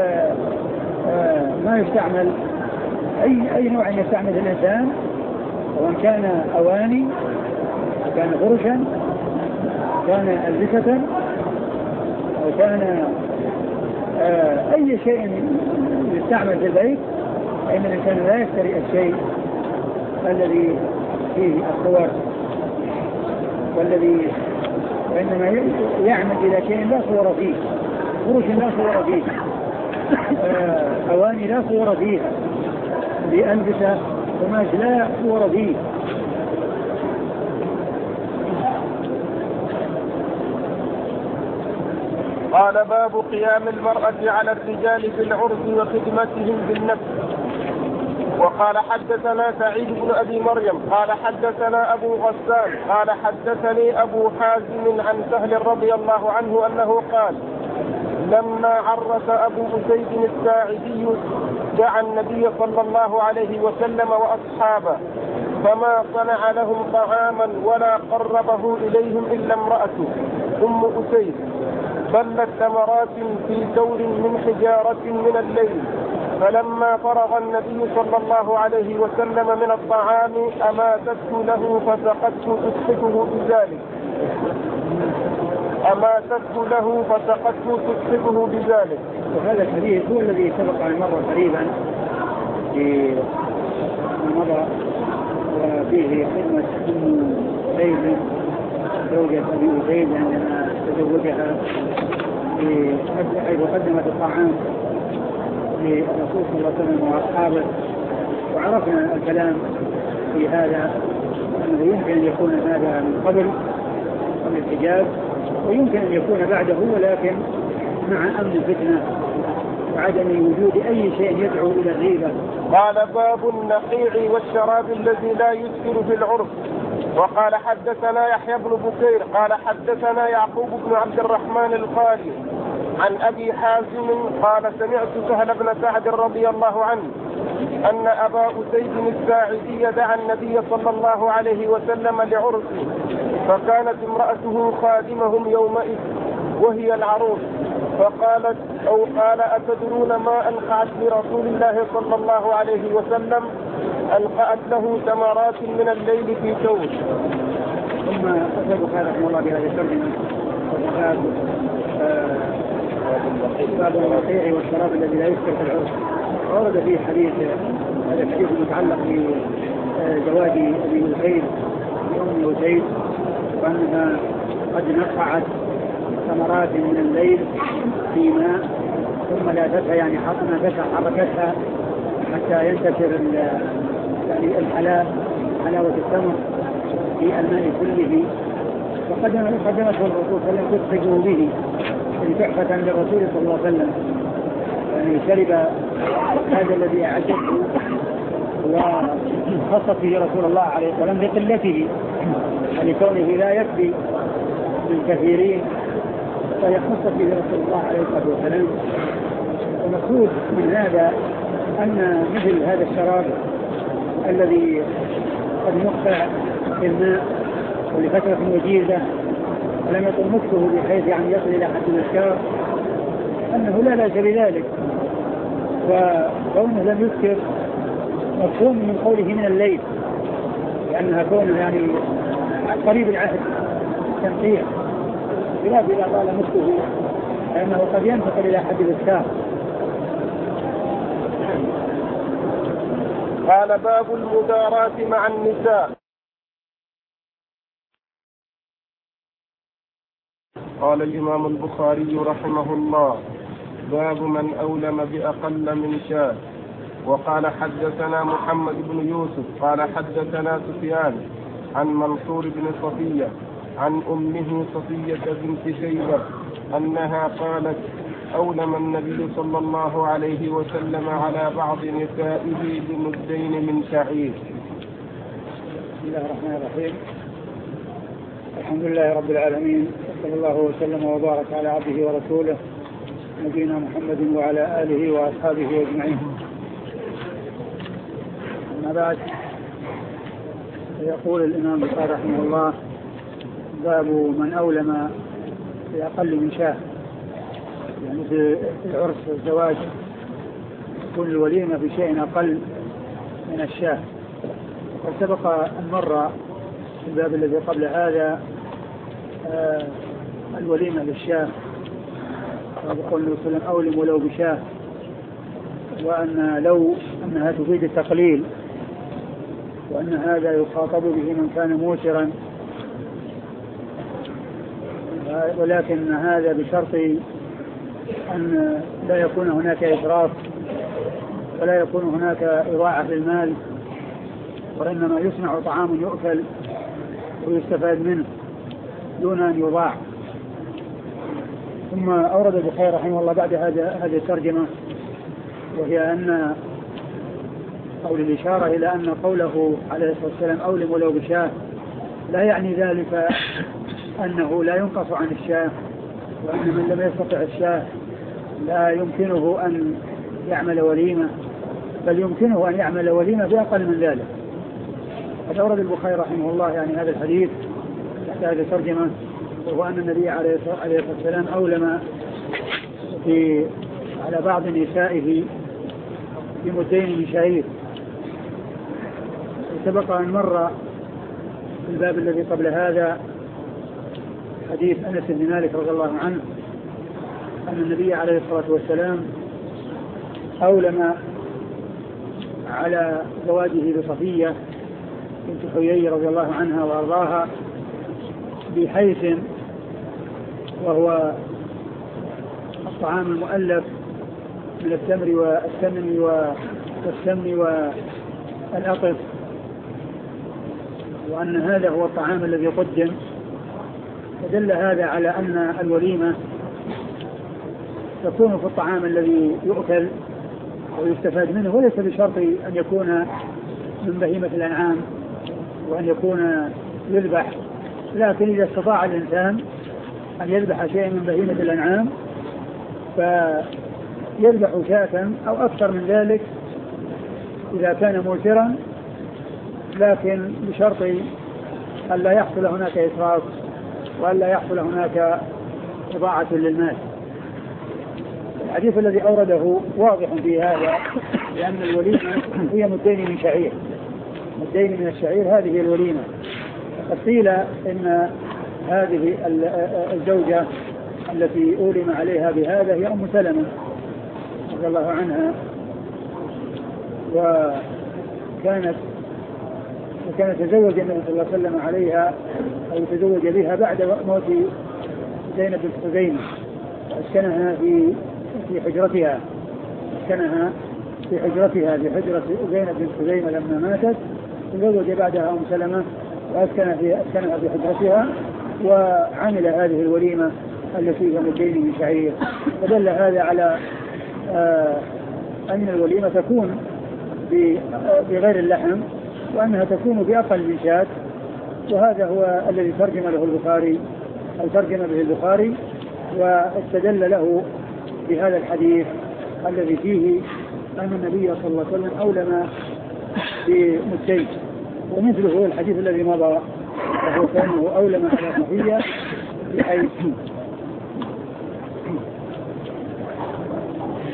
لما يستعمل أي أي نوع يستعمل الإنسان، سواء كان أواني كان فرشا كان ألبسة أو كان أي شيء يستعمل في البيت، فإن الإنسان لا يشتري الشيء الذي فيه الصور والذي وإنما يعمل إلى شيء لا صور فيه، فرش لا صور فيه، أواني لا صور فيها، بألبسة قماش لا صور فيه. قال باب قيام المرأة على الرجال في العرس وخدمتهم بالنفس. وقال حدثنا سعيد بن أبي مريم قال حدثنا أبو غسان قال حدثني أبو حازم عن سهل رضي الله عنه أنه قال لما عرس أبو أسيد الساعدي دعا النبي صلى الله عليه وسلم وأصحابه فما صنع لهم طعاما ولا قربه إليهم إلا امرأته أم أسيد بلت تمرات في دور من حجارة من الليل، فلما فرغ النبي صلى الله عليه وسلم من الطعام أماتته له فسقته تسقطه بذلك أماتته له فسقته تسقطه بذلك. وهذا الحديث هو الذي سبق عن مرة قريبا في مضى وفيه خدمة أم أسيد زوجة أبي أسيد عندما تزوجها حيث قدمت الطعام للرسول صلى الله عليه وسلم وأصحابه. وعرفنا الكلام في هذا أنه يمكن أن يكون هذا من قبل من الحجاب ويمكن أن يكون بعده، ولكن مع أمن الفتنة وعدم وجود أي شيء يدعو إلى الغيبة. قال باب النقيع والشراب الذي لا يسكر في العرف. وقال حدثنا يحيى بن بكير قال حدثنا يعقوب بن عبد الرحمن القاري عن أبي حازم قال سمعت سهل بن سعد رضي الله عنه أن أبا أسيد الساعدي دعا النبي صلى الله عليه وسلم لعرسه، فكانت امرأته خادمهم يومئذ وهي العروس، فقالت أو قال أتدرون ما ألقعت لرسول الله صلى الله عليه وسلم؟ ألقعت له تمرات من الليل في ثوب. ثم أسأل خالق الله بهذا الترجمة وكتاب باب النقيع والشراب الذي لا يسكر في العرس. ورد فيه حديث هذا الحديث المتعلق بزواج أبي أسيد بأم أسيد وأنها قد نقعت ثمرات من الليل في ماء ثم لاتتها يعني حطمتها حركتها حتى ينتشر يعني الحلاوة حلاوة التمر في الماء كله، فقدمته الرسول صلى الله عليه وسلم تسقطه به تحفة للرسول صلى الله عليه وسلم، يعني شرب هذا الذي أعجبه وخص به رسول الله عليه وسلم لقلته ولكونه لا يكفي من كثيرين فيخص به رسول الله عليه وسلم. ومقصود من هذا أن مثل هذا الشراب الذي قد نقع في الماء ولفترة وجيزة ولم يكن مكته بحيث يعني يصل إلى حد الإسكار، أنه لا بأس بذلك، وكونه لم يذكر مفهوم من قوله من الليل، لأنها كونه يعني قريب العهد التمثيل، خلاف إذا قال مثله فإنه قد ينتقل إلى حد الإسكار. قال باب المداراة مع النساء. قال الإمام البخاري رحمه الله: باب من أولم بأقل من شاة. وقال حدثنا محمد بن يوسف قال حدثنا سفيان عن منصور بن صفية عن أمه صفية بنت شيبة أنها قالت: أولم النبي صلى الله عليه وسلم على بعض نسائه بمدين من شعير. بسم الله الرحمن الرحيم. الحمد لله رب العالمين، صلى الله وسلم وبارك على عبده ورسوله نبينا محمد وعلى آله وأصحابه أجمعين. أما بعد، يقول الإمام البخاري رحمه الله: باب من أولم بأقل من شاة. يعني في العرس والزواج تكون الوليمة بشيء أقل من الشاة. وقد سبق أن مر في الباب الذي قبل هذا آه الوليمة بالشاة، وقال النبي صلى الله عليه وسلم: أولم ولو بشاة، وأن لو أنها تفيد التقليل، وأن هذا يخاطب به من كان موسرا، ولكن هذا بشرط أن لا يكون هناك إسراف ولا يكون هناك إضاعة للمال، وإنما يصنع طعام يؤكل ويستفاد منه دون أن يضاع. ثم أورد البخاري رحمه الله بعد هذه الترجمة، وهي أن قول الإشارة إلى أن قوله عليه الصلاة والسلام أولم ولو بشاة لا يعني ذلك أنه لا ينقص عن الشاة، وأن من لم يستطع الشاة لا يمكنه أن يعمل وليمة، بل يمكنه أن يعمل وليمة بأقل من ذلك. قد أورد البخاري رحمه الله يعني هذا الحديث تحت هذه الترجمة، وهو أن النبي عليه الصلاة والسلام أولم في على بعض نسائه بمدين من شعير. سبق أن مر في الباب الذي قبل هذا حديث أنس بن مالك رضي الله عنه أن النبي عليه الصلاة والسلام أولم على زواجه بصفية بنت حيي رضي الله عنها وأرضاها بحيث، وهو الطعام المؤلف من التمر والسمن والسمن والأقف، وأن هذا هو الطعام الذي قدم. فدل هذا على أن الوليمة تكون في الطعام الذي يؤكل ويستفاد منه، وليس بشرط أن يكون من بهيمة الأنعام وأن يكون يذبح، لكن إذا استطاع الإنسان أن يذبح شيئا من بهيمة الأنعام فيذبح شاة أو أكثر من ذلك إذا كان موسرا، لكن بشرط أن لا يحصل هناك إسراف وأن لا يحصل هناك إضاعة للمال. الحديث الذي أورده واضح في هذا، لأن الوليمة هي مدين من شعير، مدين من الشعير هذه الوليمة. قد قيل إن هذه الزوجة التي أولم عليها بهذا هي أم سلمة رضي الله عنها، وكانت وكان تزوج النبي صلى الله عليه وسلم عليها أو تزوج بها بعد موت زينب بنت خزيمة، أسكنها في في حجرتها أسكنها في حجرتها في حجرة زينب بنت خزيمة لما ماتت، تزوج بعدها أم سلمة وأسكنها في أسكنها في حجرتها، وعمل هذه الوليمة التي هي مدين من شعير. فدل هذا على آه أن الوليمة تكون بغير اللحم، وأنها تكون بأقل من شاة، وهذا هو الذي ترجم له البخاري أو ترجم به البخاري، واستدل له بهذا الحديث الذي فيه أن النبي صلى الله عليه وسلم أولم بمدين. ومثله الحديث الذي مضى وهو كأنه أولم على صفية بحيث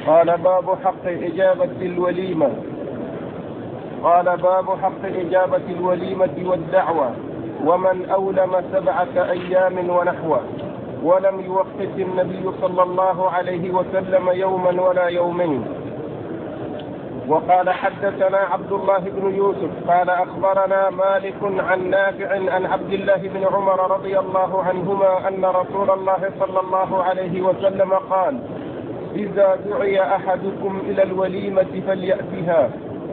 قال باب حق إجابة الوليمة. قال باب حق إجابة الوليمة والدعوة ومن أولم سبعة أيام ونحوه، ولم يوقت النبي صلى الله عليه وسلم يوما ولا يومين. وقال حدثنا عبد الله بن يوسف قال أخبرنا مالك عن نافع عن عبد الله بن عمر رضي الله عنهما أن رسول الله صلى الله عليه وسلم قال: إذا دعي أحدكم إلى الوليمة فليأتها.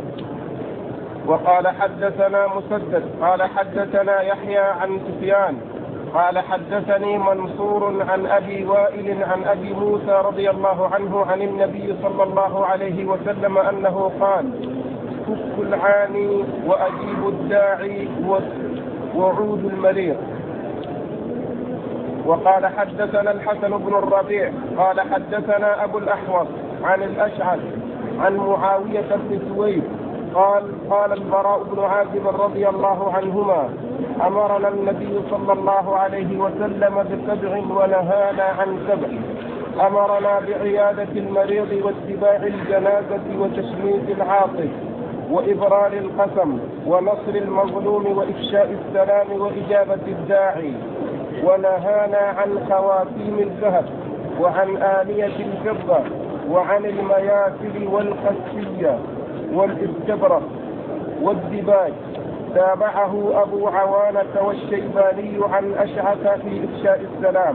وقال حدثنا مسدد قال حدثنا يحيى عن سفيان قال حدثني منصور عن أبي وائل عن أبي موسى رضي الله عنه عن النبي صلى الله عليه وسلم أنه قال: فك العاني وأجيب الداعي وعود المريض. وقال حدثنا الحسن بن الربيع قال حدثنا أبو الأحوص عن الأشعث عن معاوية بن سويد قال: قال البراء بن عازب رضي الله عنهما: أمرنا النبي صلى الله عليه وسلم بسبع ونهانا عن سبع. أمرنا بعيادة المريض واتباع الجنازة وتشميت العاطف وإبرار القسم ونصر المظلوم وإفشاء السلام وإجابة الداعي. ونهانا عن خواتيم الذهب وعن آنية الفضة وعن المياسر والقسية والاستبرق والدباج. تابعه أبو عوانة والشيباني عن أشعث في إفشاء السلام.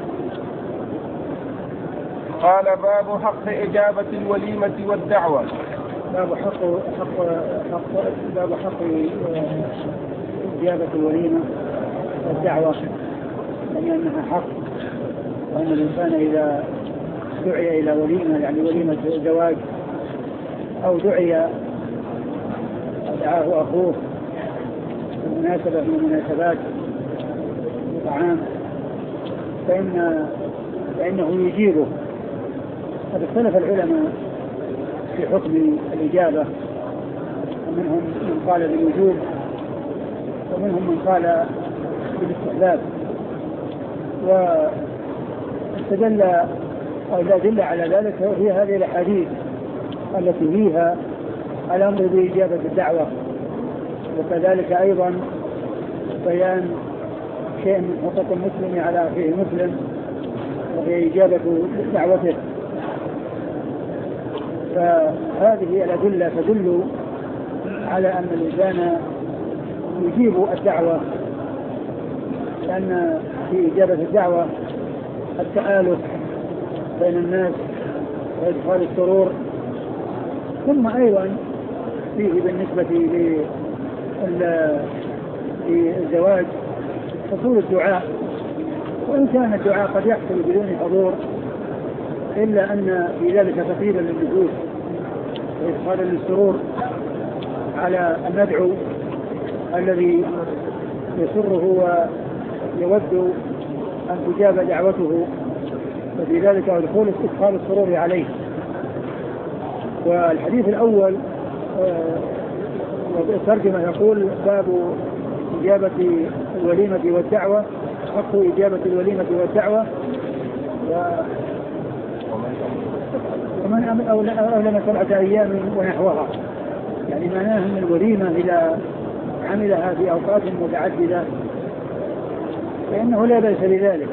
قال: باب حق إجابة الوليمة والدعوة. باب حق حق حق باب حق إجابة الوليمة والدعوة، يعني أنها حق، وأن الإنسان إذا دعي إلى وليمة، يعني وليمة زواج، أو دعي دعاه أخوه مناسبة من المناسبات طعام، فإن فإنه يجيبه. قد اختلف العلماء في حكم الإجابة، ومنهم من قال بالوجوب ومنهم من قال بالاستحباب، واستدل أو لا دل على ذلك هي هذه الأحاديث التي فيها الأمر بإجابة الدعوة، وكذلك أيضا بيان شيء من حقوق المسلم على أخيه مسلم وهي إجابة دعوته. فهذه الأدلة تدل على أن الإنسان يجيب الدعوة، لأن في إجابة الدعوة التآلف بين الناس وإدخال السرور، ثم أيضا فيه بالنسبة للزواج حصول الدعاء، وإن كان الدعاء قد يحصل بدون حضور، إلا أن في ذلك تطيبا للنفوس وإدخالا للسرور على المدعو الذي يسره ويود أن تجاب دعوته، وفي ذلك دخول إدخال السرور عليه. والحديث الأول الترجمة يقول: باب إجابة الوليمة والدعوة، حق إجابة الوليمة والدعوة، ومن أولم سبعة أيام ونحوها، يعني معناه أن الوليمة إذا عملها في أوقات متعددة فإنه لا بأس بذلك،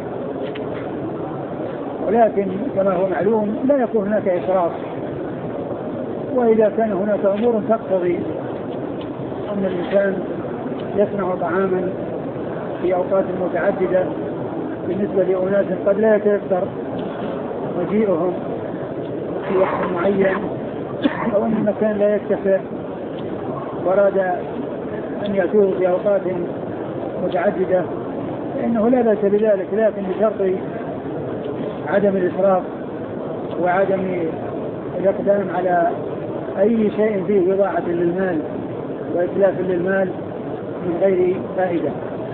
ولكن كما هو معلوم لا يكون هناك إسراف. وإذا كان هناك أمور تقتضي أن الإنسان يصنع طعاما في أوقات متعددة بالنسبة لأناس قد لا يتيسر مجيئهم في وقت معين، أو أن المكان لا يتسع وأراد أن يأتوه في أوقات متعددة، فإنه لا بأس بذلك، لكن بشرط عدم الإسراف وعدم الإقدام على أي شيء فيه إضاعة للمال وإتلاف للمال من غير فائدة.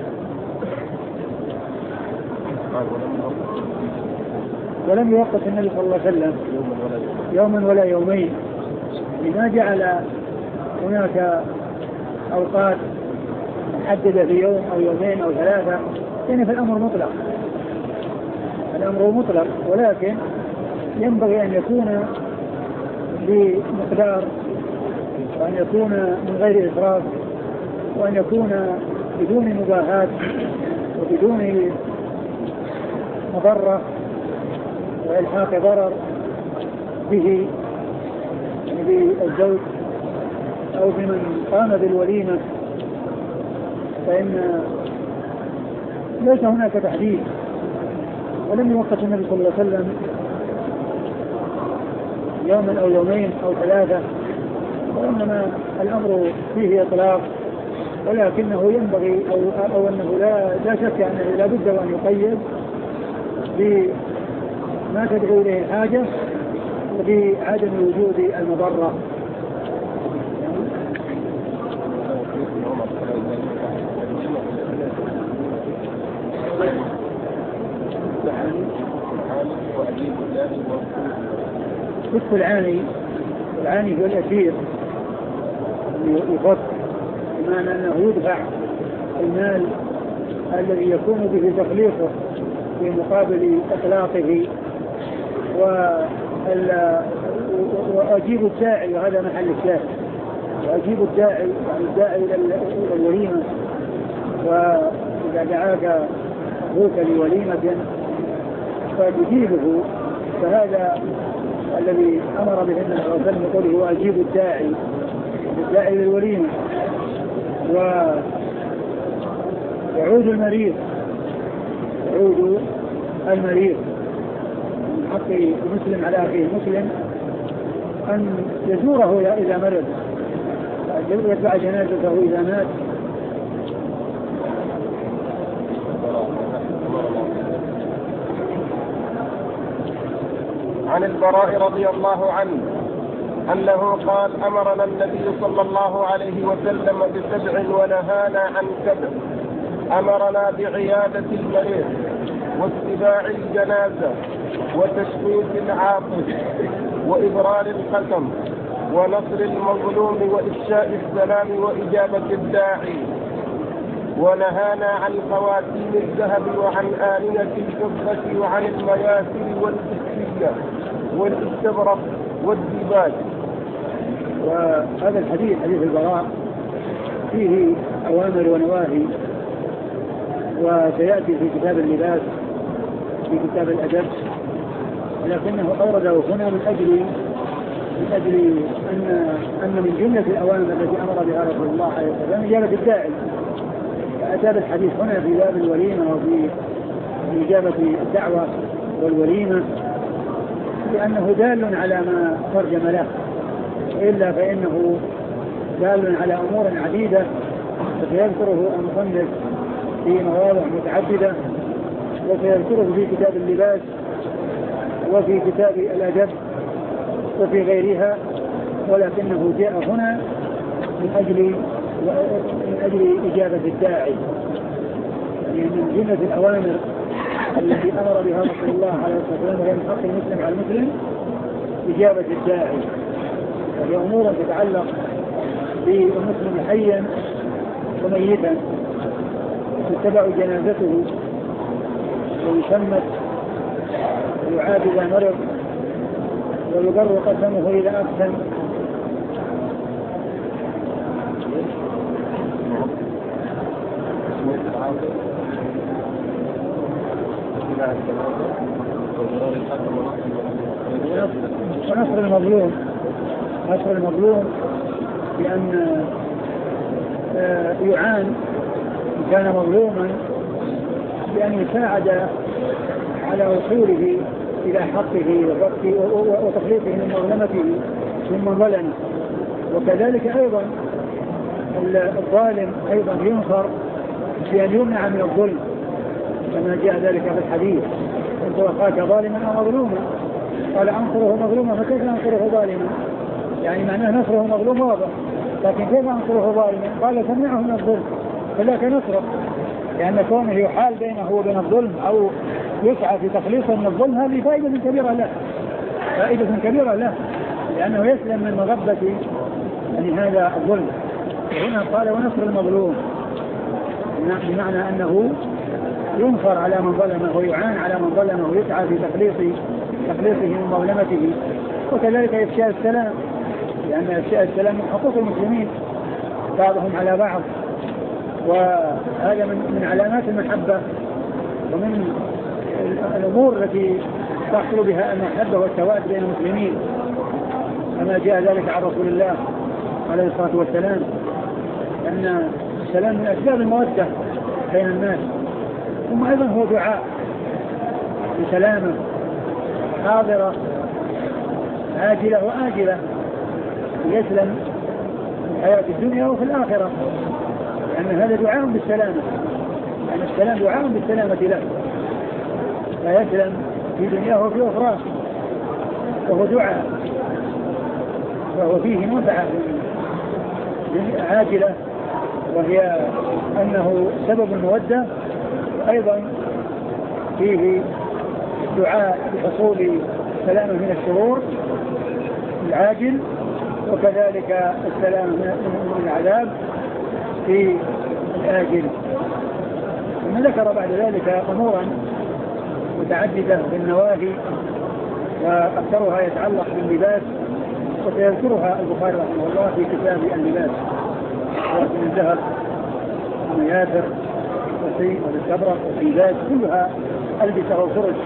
ولم يوقف النبي صلى الله عليه وسلم يوما ولا يومين، لما جعل هناك أوقات محددة في يوم أو يومين أو ثلاثة، يعني في الأمر مطلق، الأمر مطلق، ولكن ينبغي أن يكون بمقدار، وأن يكون من غير إسراف، وأن يكون بدون مباهاة وبدون مضرة وإلحاق ضرر به بالزوج أو بمن قام بالوليمة، فإن ليس هناك تحديد، ولم يوقف النبي صلى الله عليه وسلم يوما أو يومين أو ثلاثة، وإنما الأمر فيه إطلاق، ولكنه ينبغي أو, أو أنه لا, لا شك أنه لا بد أن يقيد بما تدعو إليه الحاجة وبعدم وجود المضرة. قسط العاني، العاني هو الأسير يفك، بمعنى أنه يدفع المال الذي يكون به تخليصه في مقابل إطلاقه، وأجيب الداعي، وهذا محل الشاهد، وأجيب الداعي يعني الداعي إلى الوليمة، وإذا دعاك أخوك لوليمة فتجيبه، فهذا الذي أمر به النبي صلى الله عليه وسلم يقول هو أجيب الداعي الداعي للوليمة. ويعود المريض يعود المريض من حق المسلم على أخيه المسلم أن يزوره إذا مرض، يتبع جنازته إذا مات. عن البراء رضي الله عنه أنه قال: أمرنا النبي صلى الله عليه وسلم بسبع ونهانا عن سبع. أمرنا بعيادة المريض، واتباع الجنازة، وتشميت العاطف، وإبرار القسم، ونصر المظلوم، وإفشاء السلام، وإجابة الداعي. ونهانا عن خواتيم الذهب، وعن آنية الفضة، وعن المياسر والبسية والاستبرق والديباج. وهذا الحديث حديث البراء فيه أوامر ونواهي، وسيأتي في كتاب اللباس في كتاب الأدب، لكنه أورده هنا من أجل من أجل أن أن من جملة الأوامر التي أمر بها رسول الله عليه وسلم إجابة الداعي، فأتى الحديث هنا في باب الوليمة وفي إجابة الدعوة والوليمة، لأنه دال على ما ترجم له، إلا فإنه دال على أمور عديدة سيذكره المصنف في مواضع متعددة، وسيذكره في كتاب اللباس وفي كتاب الأدب وفي غيرها، ولكنه جاء هنا من أجل من أجل إجابة الداعي، يعني من جملة الأوامر التي أمر بها رسول الله عليه الصلاة والسلام وهي من حق المسلم على المسلم إجابة الداعي، وهي أمور تتعلق بالمسلم حيا وميتا، تتبع جنازته ويشمت ويعاد إذا مرض ويبر قسمه إذا أقسم. ونصر المظلوم، نصر المظلوم بأن يعان كان مظلوما بأن يساعد على وصوله إلى حقه وتخليصه من مظلمته ممن ظلم. وكذلك أيضا الظالم أيضا ينصر بأن يمنع من الظلم، كما جاء ذلك في الحديث: انصر أخاك ظالما أو مظلوما. قال: أنصره مظلوما، فكيف أنصره ظالما؟ يعني معناه نصره مظلوم واضح، لكن كيف أنصره ظالما؟ قال: تمنعه من الظلم، فذاك نصره، لأن كونه يحال بينه وبين الظلم أو يسعى في تخليصه من الظلم هذه فائدة كبيرة له، فائدة كبيرة له، لأنه يسلم من مغبة يعني هذا الظلم. وهنا قال: ونصر المظلوم، بمعنى أنه ينصر على من ظلمه ويعان على من ظلمه ويسعى في تخليص تخليصه من مظلمته. وكذلك إفشاء السلام، لأن إفشاء السلام من حقوق المسلمين بعضهم على بعض، وهذا من من علامات المحبة ومن الأمور التي تحصل بها المحبة والتواد بين المسلمين، كما جاء ذلك عن رسول الله عليه الصلاة والسلام أن السلام من أسباب المودة بين الناس. ثم أيضا هو دعاء بسلامة حاضرة عاجلة وآجلة يسلم في الحياة الدنيا وفي الآخرة، لأن هذا دعاء بالسلامة، يعني السلام دعاء بالسلامة له، فيسلم في دنياه وفي أخرى، وهو دعاء، وهو فيه منفعة عاجلة وهي أنه سبب المودة، أيضا فيه دعاء بحصول سلامة من الشرور العاجل، وكذلك السلام من العذاب في الآجل. ثم ذكر بعد ذلك أمورا متعددة بالنواهي وأكثرها يتعلق باللباس، وسيذكرها البخاري رحمه الله في كتاب اللباس، من الذهب والمياثر والاستبرق والسندات كلها ألبسة وفرج.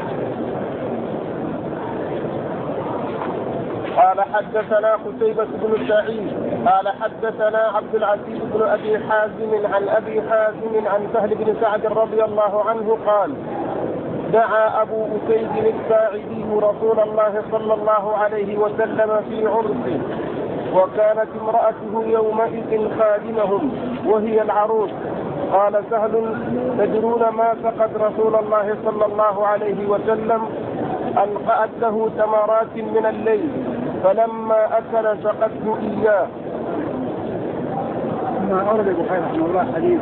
قال حدثنا قتيبة بن سعيد قال حدثنا عبد العزيز بن أبي حازم عن أبي حازم عن سهل بن سعد رضي الله عنه قال دعا أبو أسيد الساعدي رسول الله صلى الله عليه وسلم في عرس، وكانت امرأته يومئذ خادمهم وهي العروس. قال سهل تدرون ما سقت رسول الله صلى الله عليه وسلم؟ ألقأت له تمرات من الليل، فلما أكل سقته إياه. ثم أورد البخاري رحمه الله حديث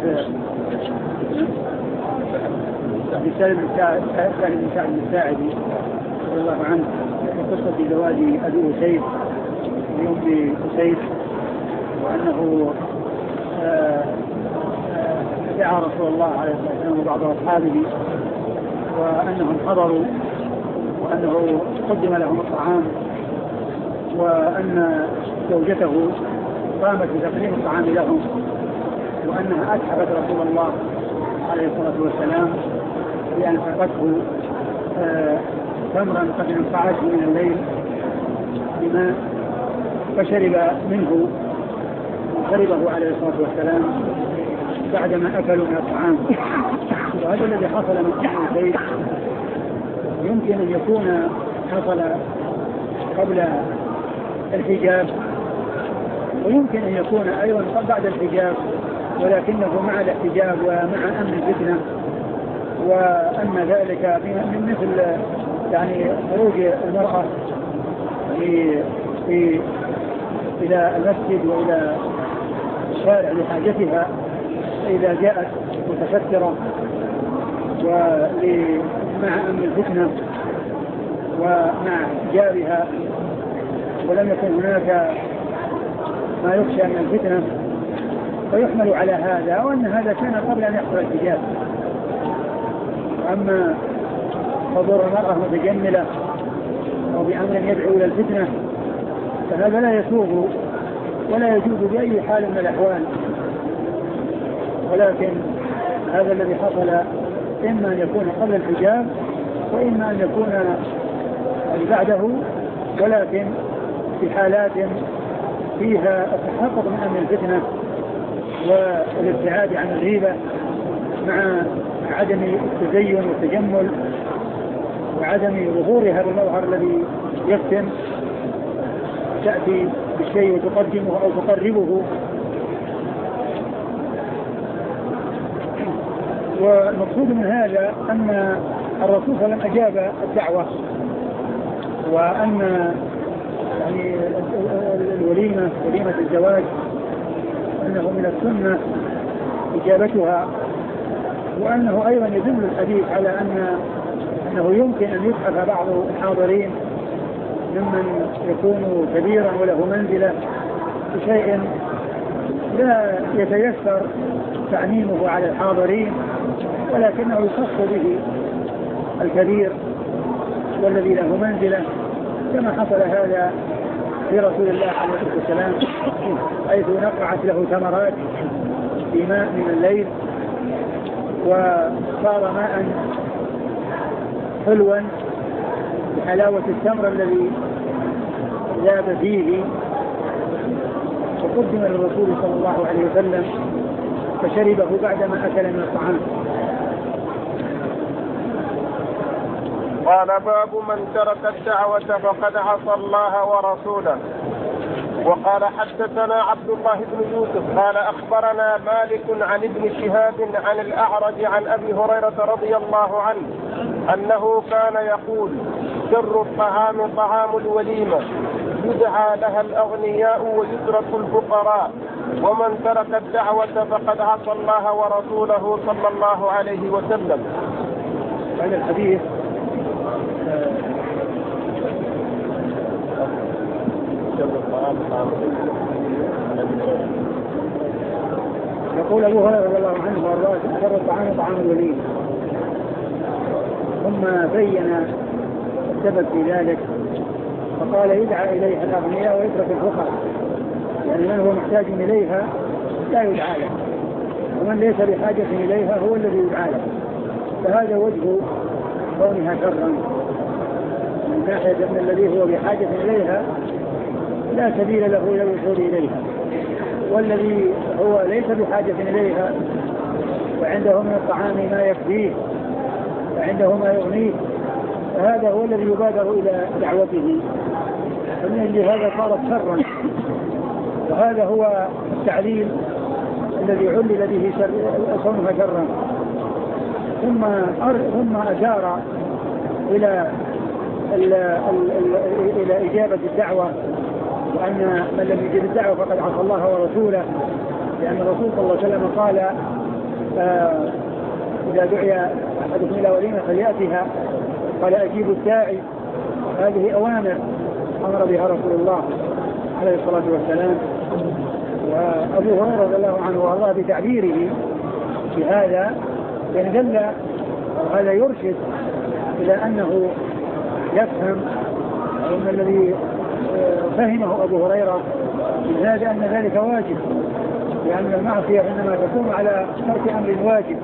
سالم بن سعد الساعدي رضي الله عنه في قصة زواج أبي أسيد بأم أسيد، وأنه دعا رسول الله عليه الصلاة والسلام وبعض أصحابه وأنهم حضروا، وأنه قدم لهم الطعام، وأن زوجته قامت بتقديم الطعام لهم، وأنها أتحبت رسول الله عليه الصلاة والسلام بأن سقته تمرا قد انقعت من الليل بماء، فشرب منه شربه عليه الصلاة والسلام بعدما أكلوا من الطعام. وهذا الذي حصل من أم أسيد يمكن أن يكون حصل قبل الحجاب، ويمكن أن يكون أيضا بعد الحجاب، ولكنه مع الاحتجاب ومع أمن الفتنة، وأن ذلك من مثل يعني خروج المرأة في في إلى المسجد وإلى الشارع لحاجتها، إذا جاءت متسترة ومع أمن الفتنة ومع حجابها، ولم يكن هناك ما يخشى من الفتنة، فيحمل على هذا، وأن هذا كان قبل أن يحصل الحجاب. أما حضور المرأة متجملة وبأمر يدعو إلى الفتنة فهذا لا يسوغ ولا يجوز بأي حال من الأحوال، ولكن هذا الذي حصل إما أن يكون قبل الحجاب وإما أن يكون بعده، ولكن في حالات فيها التحقق من أمن الفتنة والابتعاد عن الغيبة مع عدم التزين والتجمل وعدم ظهورها بالمظهر الذي يفتن، تأتي بالشيء وتقدمه أو تقربه. والمقصود من هذا أن الرسول صلى الله عليه وسلم أجاب الدعوة، وأن يعني الوليمة وليمة الزواج أنه من السنة إجابتها، وأنه أيضا يدل الحديث على أن أنه يمكن أن يبحث بعض الحاضرين ممن يكون كبيرا وله منزلة بشيء لا يتيسر تعميمه على الحاضرين، ولكنه يخص به الكبير والذي له منزلة كما حصل هذا لرسول الله عليه الصلاة والسلام حيث نقعت له ثمرات في ماء من الليل وصار ماء حلوا بحلاوة التمر الذي ذاب فيه، وقدم للرسول صلى الله عليه وسلم فشربه بعدما أكل من الطعام. قال باب من ترك الدعوة فقد عصى الله ورسوله. وقال حدثنا عبد الله بن يوسف قال أخبرنا مالك عن ابن شهاب عن الأعرج عن أبي هريرة رضي الله عنه أنه كان يقول سر الطعام طعام الوليمة يدعى لها الأغنياء ويترك الفقراء، ومن ترك الدعوة فقد عصى الله ورسوله صلى الله عليه وسلم. هذا الحديث يقول أبو هريرة رضي الله عنه وارضاه شر الطعام طعام الوليمة، ثم بين السبب في ذلك فقال يدعى إليها الأغنياء ويترك الفقراء، يعني من هو محتاج إليها لا يدعى له، ومن ليس بحاجة إليها هو الذي يدعى له. فهذا وجه كونها شرا من ناحية أن الذي هو بحاجة إليها لا سبيل له إلى الوصول إليها، والذي هو ليس بحاجة إليها وعنده من الطعام ما يكفيه وعنده ما يغنيه فهذا هو الذي يبادر إلى دعوته، فمن لهذا صارت شرا. وهذا هو التعليل الذي علل به كونها شرا. ثم ثم أشار إلى إلى إجابة الدعوة، وأن من لم يجب الدعوة فقد عصى الله ورسوله، لأن الرسول صلى الله عليه وسلم قال آه إذا دعي أحدكم إلى وليمة فليأتها، قال أجيب الداعي. هذه أوامر أمر بها رسول الله عليه الصلاة والسلام. وأبو هريرة رضي الله عنه وارضاه بتعبيره في هذا يعني دل وهذا يرشد إلى أنه يفهم أن الذي فهمه أبو هريرة من هذا أن ذلك واجب، لأن المعصية إنما تكون على ترك أمر واجب.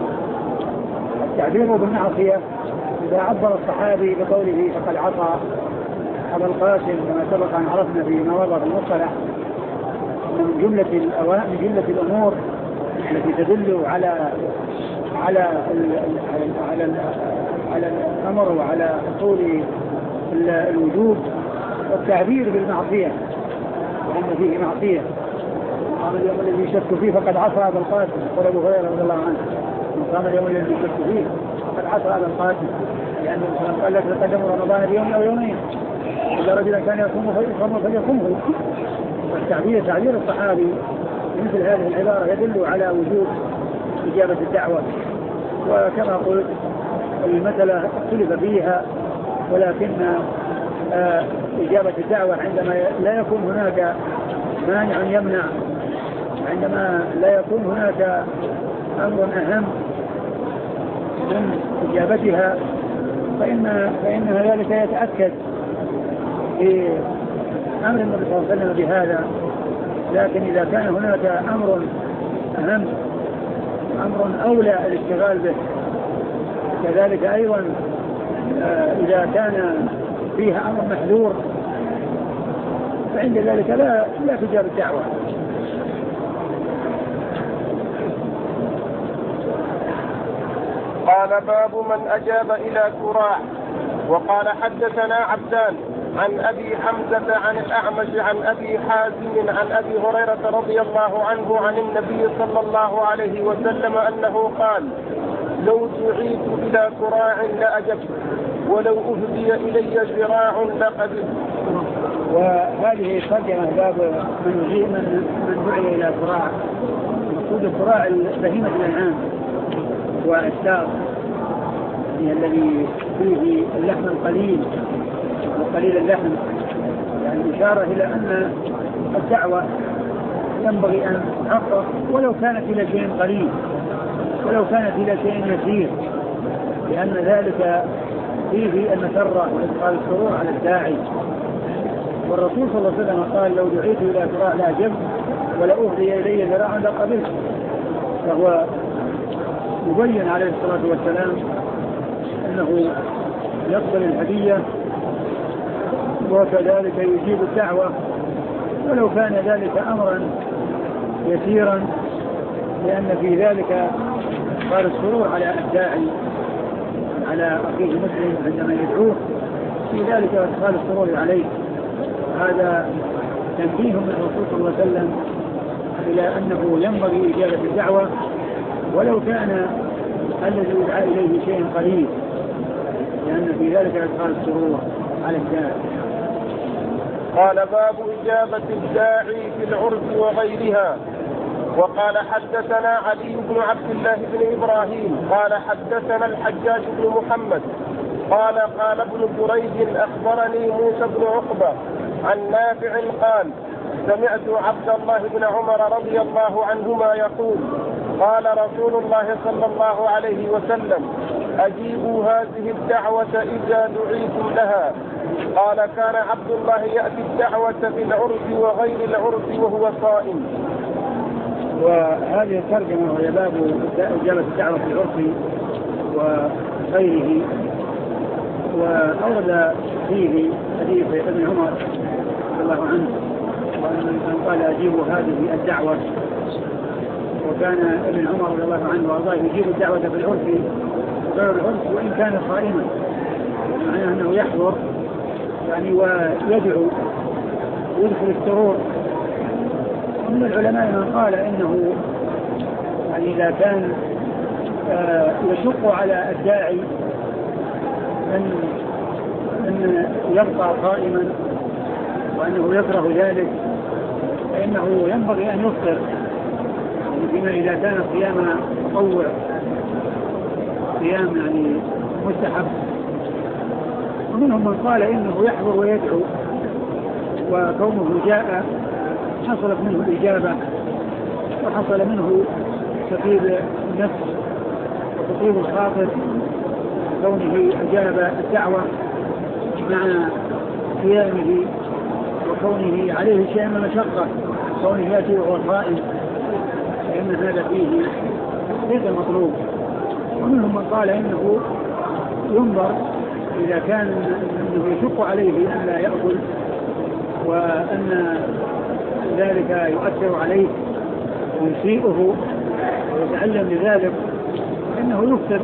التعبير بالمعصية إذا عبر الصحابي بقوله فقد عصى أبا القاسم كما سبق أن عرفنا في مواضع المصطلح من جملة الأوامر من جملة الأمور التي تدل على على على على الأمر وعلى حصول الوجوب والتعبير بالمعصية، وأن فيه معصية. قام اليوم الذي يشك فيه فقد عصى أبا القاسم، قال أبو هريرة رضي الله عنه قام اليوم الذي يشك فيه فقد عصى أبا القاسم، لأنه قال لك تقدموا رمضان بيوم أو يومين إذا رجلا كان يصوم فليصومه. والتعبير تعبير الصحابي مثل هذه العبارة يدل على وجوب إجابة الدعوة. وكما قلت المسألة اختلف فيها، ولكن آه إجابة الدعوة عندما لا يكون هناك مانع يمنع، عندما لا يكون هناك أمر أهم من إجابتها فإن فإن ذلك يتأكد في أمر النبي صلى الله عليه وسلم بهذا. لكن إذا كان هناك أمر أهم أمر أولى الاشتغال به، كذلك أيضا آه إذا كان فيها أمر محذور فعند ذلك لا لا تجاب الدعوة. قال باب من أجاب إلى كراع. وقال حدثنا عبدان عن أبي حمزة عن الأعمش عن أبي حازم عن أبي هريرة رضي الله عنه عن النبي صلى الله عليه وسلم أنه قال لو دعيت إلى كراع لأجبت ولو أهدي إلي ذراع لقبلت. وهذه ترجمة باب من يجيء من من دعي إلى كراع. مقصود الكراع بهيمة الأنعام والساق هي الذي فيه اللحم القليل وقليل اللحم، يعني إشارة إلى أن الدعوة ينبغي أن تحقق ولو كانت إلى شيء قليل ولو كانت إلى شيء يسير، لأن ذلك فيه المسرة وإدخال السرور على الداعي. والرسول صلى الله عليه وسلم قال لو دعيت إلى ذراع لأجبت ولأهدي إلي ذراعا لقبلت. فهو يبين عليه الصلاة والسلام أنه يقبل الهدية وكذلك يجيب الدعوة ولو كان ذلك أمرا يسيرا، لأن في ذلك قال السرور على الداعي على أخيه المسلم عندما يدعوه، في ذلك إدخال السرور عليه. هذا تنبيه من الرسول صلى الله عليه وسلم إلى أنه ينبغي إجابة الدعوة ولو كان الذي يدعى إليه شيء قليل، لأن في ذلك إدخال السرور على الداعي. قال باب إجابة الداعي في العرس وغيرها. وقال حدثنا علي بن عبد الله بن إبراهيم قال حدثنا الحجاج بن محمد قال قال ابن جريج أخبرني موسى بن عقبة عن نافع قال سمعت عبد الله بن عمر رضي الله عنهما يقول قال رسول الله صلى الله عليه وسلم أجيبوا هذه الدعوة إذا دعيتم لها. قال كان عبد الله يأتي الدعوة في العرس وغير العرس وهو صائم. وهذه الترجمة وهي باب إجابة الدعوة في العرس وغيره. وأورد فيه حديث ابن عمر رضي الله عنه وأن قال أجيبوا هذه الدعوة، وكان ابن عمر رضي الله عنه وأرضاه يجيب الدعوة في العرس وغير العرس وإن كان صائما، معناه أنه يحضر يعني ويدعو ويدخل السرور. ومن العلماء من قال إنه يعني إذا كان آه يشق على الداعي أن أن يبقى قائما وأنه يكره ذلك فإنه ينبغي أن يفطر، فيما إذا كان صيام تطوع صيام يعني مستحب. ومنهم من قال إنه يحضر ويدعو، وكونه جاء حصلت منه الإجابة وحصل منه تطيب النفس وتطيب الخاطر كونه أجاب الدعوة مع قيامه وكونه عليه شيء من مشقة كونه يأتي وهو صائم، فإن هذا فيه ليس مطلوب. ومنهم من قال إنه ينظر إذا كان إنه يشق عليه أن لا يأكل وأن ذلك يؤثر عليه ويسيئه ويتعلم لذلك إنه يفطر.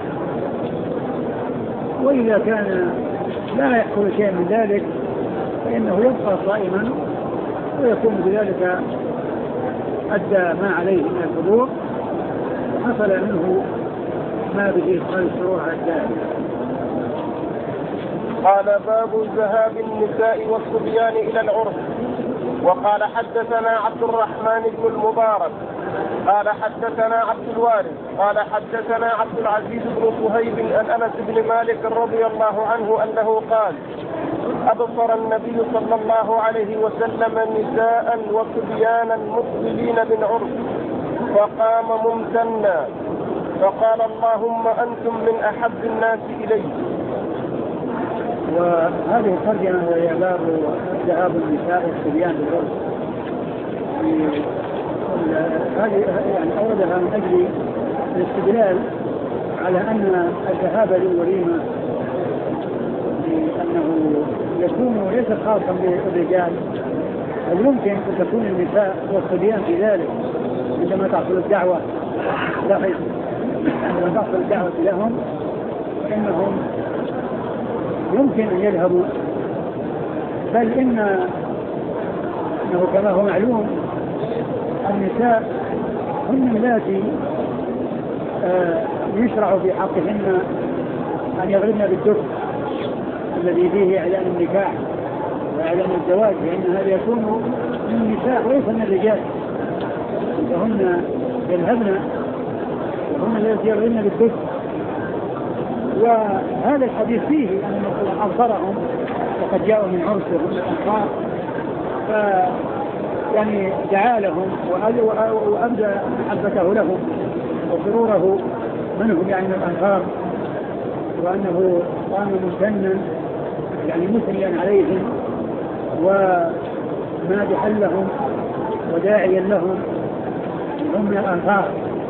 وإذا كان لا يحصل شيء من ذلك فإنه يبقى صائما ويكون بذلك أدى ما عليه من الفضول وحصل منه ما به إدخال السرور على الداعي. قال باب ذهاب النساء والصبيان إلى العرس. وقال حدثنا عبد الرحمن بن المبارك قال حدثنا عبد الوارث قال حدثنا عبد العزيز بن صهيب عن أنس بن مالك رضي الله عنه أنه قال أبصر النبي صلى الله عليه وسلم نساء وصبيانا مقبلين بالعرس فقام ممتنا فقال اللهم أنتم من أحب الناس إلي. وهذه الترجمة وهي باب ذهاب النساء والصبيان بالعرس. هذه يعني أوردها من أجل الاستدلال على أن الذهاب للوليمة أنه يكون ليس خاصا بالرجال، بل يمكن أن تكون النساء والصبيان في ذلك عندما تحصل الدعوة لهم عندما تحصل الدعوة لهم فإنهم يمكن أن يذهبوا، بل إن إنه كما هو معلوم النساء هن اللاتي آه يشرع في حقهن أن يضربن بالدف الذي فيه إعلان النكاح وإعلان الزواج، لأن هذا يكون من النساء وليس من الرجال، فهن يذهبن وهن الذي يضربن بالدف. وهذا الحديث فيه أن أنصرهم وقد جاءوا من عرسهم الأنصار ف يعني دعا لهم وأبدى محبته لهم وسروره منهم يعني من الأنصار، وأنه قام ممتنا يعني مثنيا عليهم ومادحا لهم وداعيا لهم هم من الأنصار.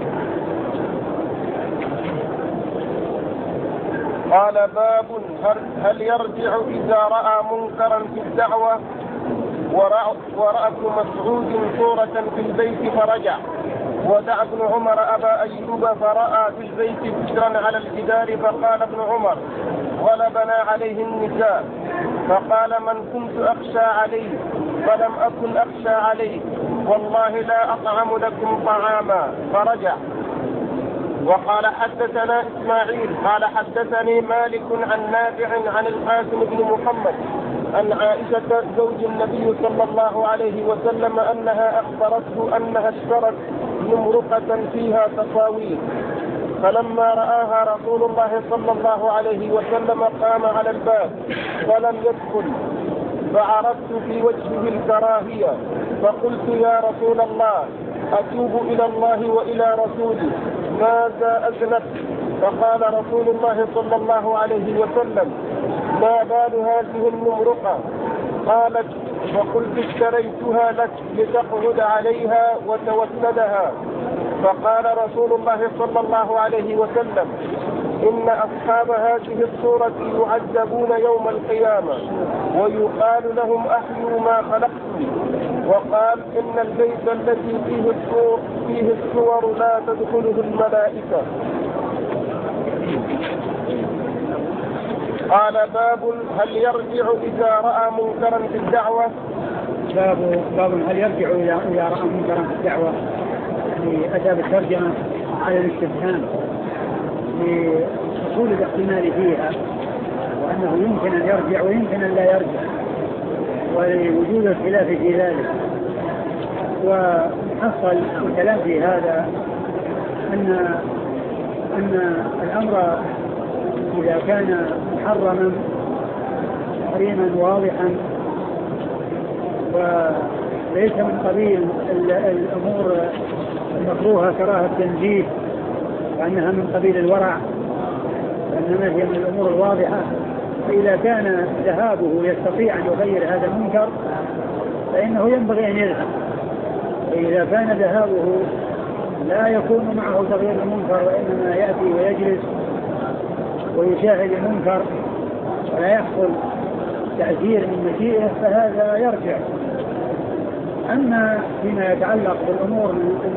قال باب هل يرجع إذا رأى منكرا في الدعوة ورأى ابن مسعود صورة في البيت فرجع، ودعا ابن عمر أبا أيوب فرأى في البيت سترا على الجدار فقال ابن عمر غلبنا عليه النساء، فقال من كنت أخشى عليه فلم أكن أخشى عليه والله لا أطعم لكم طعاما، فرجع. وقال حدثنا إسماعيل قال حدثني مالك عن نافع عن القاسم بن محمد عن عائشة زوج النبي صلى الله عليه وسلم أنها أخبرته أنها اشترت نمرقة فيها تصاوير، فلما رآها رسول الله صلى الله عليه وسلم قام على الباب فلم يدخل، فعرفت في وجهه الكراهية فقلت يا رسول الله أتوب إلى الله وإلى رسوله ماذا أذنبت؟ فقال رسول الله صلى الله عليه وسلم ما بال هذه النمرقة؟ قالت فقلت اشتريتها لك لتقعد عليها وتوسدها. فقال رسول الله صلى الله عليه وسلم إن أصحاب هذه الصورة يعذبون يوم القيامة ويقال لهم أحيوا ما خلقتم. وقال إن البيت الذي فيه الصور, فيه الصور لا تدخله الملائكة. قال باب هل يرجع إذا رأى منكرا في الدعوة. باب, باب هل يرجع إذا رأى منكرا في الدعوة، يعني أتى بالترجمة على الاستفهام لحصول الاحتمال فيها، وأنه يمكن أن يرجع ويمكن أن لا يرجع، ولوجود الخلاف في ذلك. وحصل الكلام في هذا أن أن الأمر إذا كان محرما تحريما واضحا وليس من قبيل الأمور المكروهة كراهة التنزيه وأنها من قبيل الورع، وإنما هي من الأمور الواضحة، فإذا كان ذهابه يستطيع أن يغير هذا المنكر فإنه ينبغي أن يذهب. فإذا كان ذهابه لا يكون معه تغيير المنكر وإنما يأتي ويجلس ويشاهد المنكر ولا يحصل تأثير من مشيئه فهذا يرجع. أما فيما يتعلق بالأمور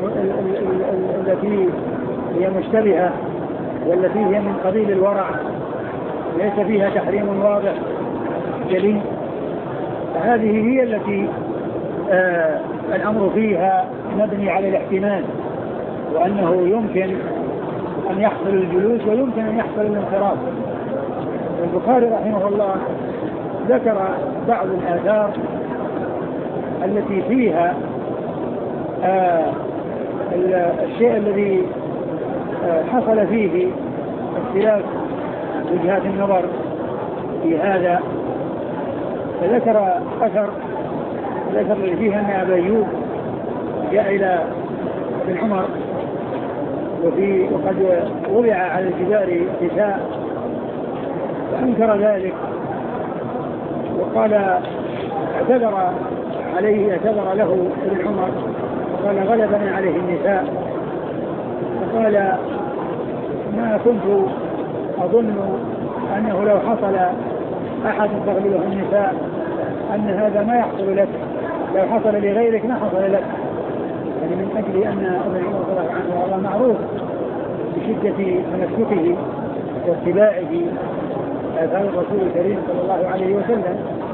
التي هي مشتبهة والتي هي من قبيل الورع ليس فيها تحريم واضح جلي، فهذه هي التي آه الأمر فيها مبني على الاحتمال، وأنه يمكن أن يحصل الجلوس ويمكن أن يحصل الانصراف. البخاري رحمه الله ذكر بعض الآثار التي فيها آه الشيء الذي آه حصل فيه اختلاف وجهات النظر في هذا، فذكر أثر ذكر فيه أن أبا أيوب جاء إلى ابن عمر وفي وقد وضع على الجدار كساء فأنكر ذلك وقال اعتذر عليه اعتذر له ابن عمر وقال غلبنا عليه النساء، وقال ما كنت أظن أنه لو حصل أحد تغلبه النساء أن هذا ما يحصل لك، لو حصل لغيرك ما حصل لك، يعني من أجل أن ابن عمر رضي الله عنه والله معروف بشدة تمسكه واتباعه آثار الرسول الكريم صلى الله عليه وسلم.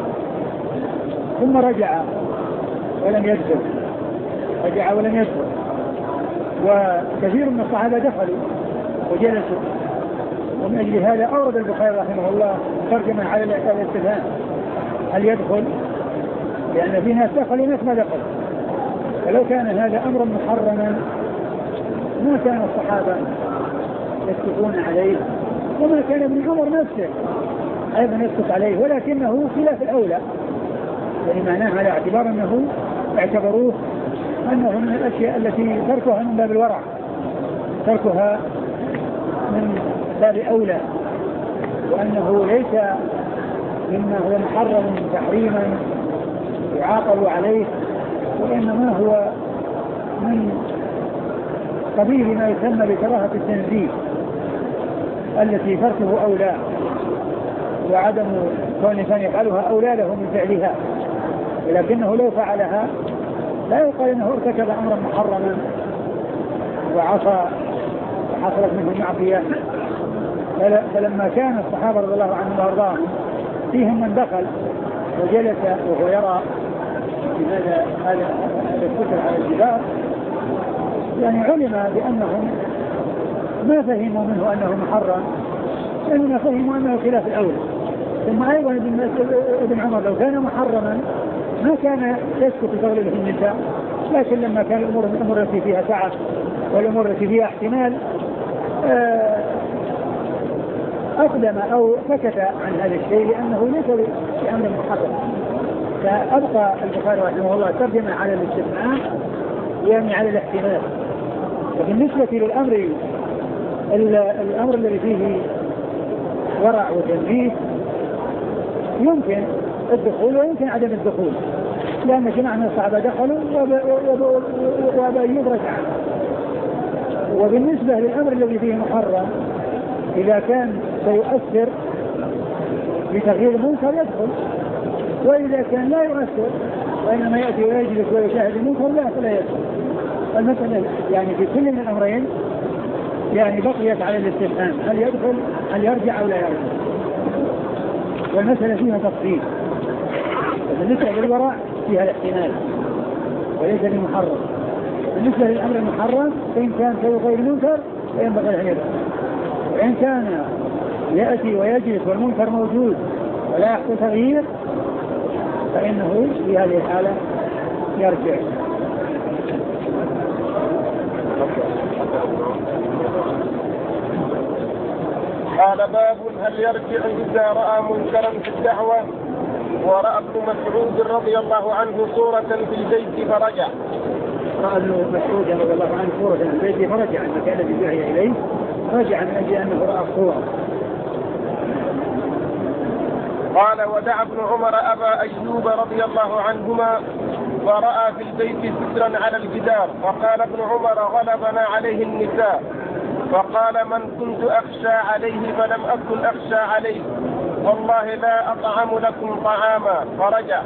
ثم رجع ولم يدخل رجع ولم يدخل وكثير من الصحابة دخلوا وجلسوا، ومن أجل هذا أورد البخاري رحمه الله ترجمة على الاستفهام هل يدخل، لأن في ناس دخلوا وناس ما دخلوا، فلو كان هذا أمرا محرما ما كان الصحابة يسكتون عليه، وما كان ابن عمر نفسه أيضا يسكت عليه، ولكنه خلاف الأولى، يعني معناه على اعتبار أنه اعتبروه أنه من الأشياء التي تركها من باب الورع، تركها من باب أولى، وأنه ليس مما هو محرم تحريما يعاقب عليه، وإنما هو من قبيل ما يسمى بكراهة التنزيه التي تركه أولى، وعدم كون الإنسان يفعلها أولى له من فعلها، ولكنه لو فعلها لا يقال انه ارتكب امرا محرما وعصى وحصلت منه معصيه. فلما كان الصحابه رضي الله عنهم وارضاهم فيهم من دخل وجلس وهو يرى هذا هذا الستر على الجدار، يعني علم بانهم ما فهموا منه انه محرم، لانهم فهموا انه خلاف الاولى. ثم ايضا ابن عمر لو كان محرما ما كان يسكت تغلبه النساء، لكن لما كان الأمور الأمور التي فيها سعة والأمور التي فيها احتمال أقدم أو سكت عن هذا الشيء لأنه ليس بأمر محرم. فأبقى البخاري رحمه الله ترجم على الاستثناء يعني على الاحتمال. وبالنسبة للأمر الأمر الذي فيه ورع وتنبيه يمكن الدخول ويمكن عدم الدخول، لأن جماعة من الصحابة دخلوا وأبى رجع. وبالنسبة للأمر الذي فيه محرم إذا كان سيؤثر بتغيير المنكر يدخل، وإذا كان لا يؤثر وإنما يأتي ويجلس ويشاهد المنكر لا فلا يدخل. المسألة يعني في كل من الأمرين يعني بقيت على الاستفهام، هل يدخل هل يرجع أو لا يرجع، والمسألة فيها تفصيل. بالنسبة للورع فيها الاحتمال وليس المحرم. بالنسبة للأمر المحرم فإن كان سيغير المنكر فينبغي أن يدخل، وإن كان يأتي ويجلس والمنكر موجود ولا يحصل تغيير فإنه في هذه الحالة يرجع. قال باب هل يرجع إذا رأى منكرا في الدعوة؟ ورأى ابن مسعود رضي الله عنه صورة في البيت فرجع. رأى ابن مسعود رضي الله عنه صورة في البيت فرجع عن المكان الذي دعي إليه، رجع من أجل أنه رأى الصورة. قال ودعا ابن عمر أبا أيوب رضي الله عنهما ورأى في البيت سترا على الجدار، فقال ابن عمر غلبنا عليه النساء، فقال من كنت أخشى عليه فلم أكن أخشى عليه، والله لا أطعم لكم طعاما، فرجع.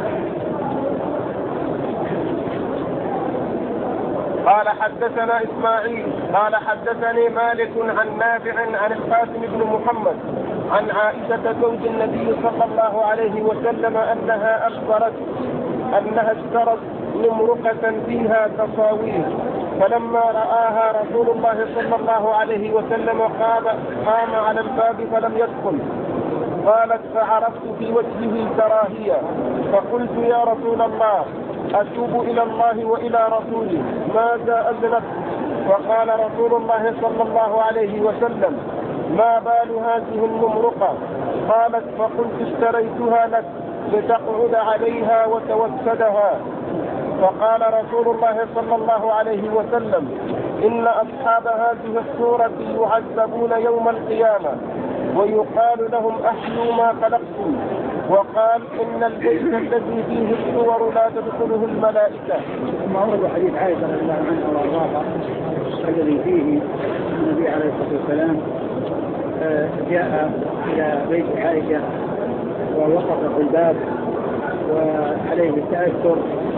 قال حدثنا إسماعيل قال حدثني مالك عن نافع عن القاسم بن محمد عن عائشة زوج النبي صلى الله عليه وسلم أنها أخبرت أنها اشترت نمرقة فيها تصاوير، فلما رآها رسول الله صلى الله عليه وسلم قام, قام على الباب فلم يدخل. قالت فعرفت في وجهه كراهية، فقلت يا رسول الله أتوب إلى الله وإلى رسوله ماذا أذنبت؟ وقال رسول الله صلى الله عليه وسلم ما بال هذه النمرقة؟ قالت فقلت اشتريتها لك لتقعد عليها وتوسدها. فقال رسول الله صلى الله عليه وسلم إن أصحاب هذه الصورة يعذبون يوم القيامة ويقال لهم أحيوا ما خلقتم، وقال إن البيت الذي فيه الصور لا تدخله الملائكة. ثم أورد حديث عائشة رضي الله عنها وأرضاها الذي فيه النبي عليه الصلاة والسلام جاء إلى بيت عائشة ووقف في الباب وعليه التأثر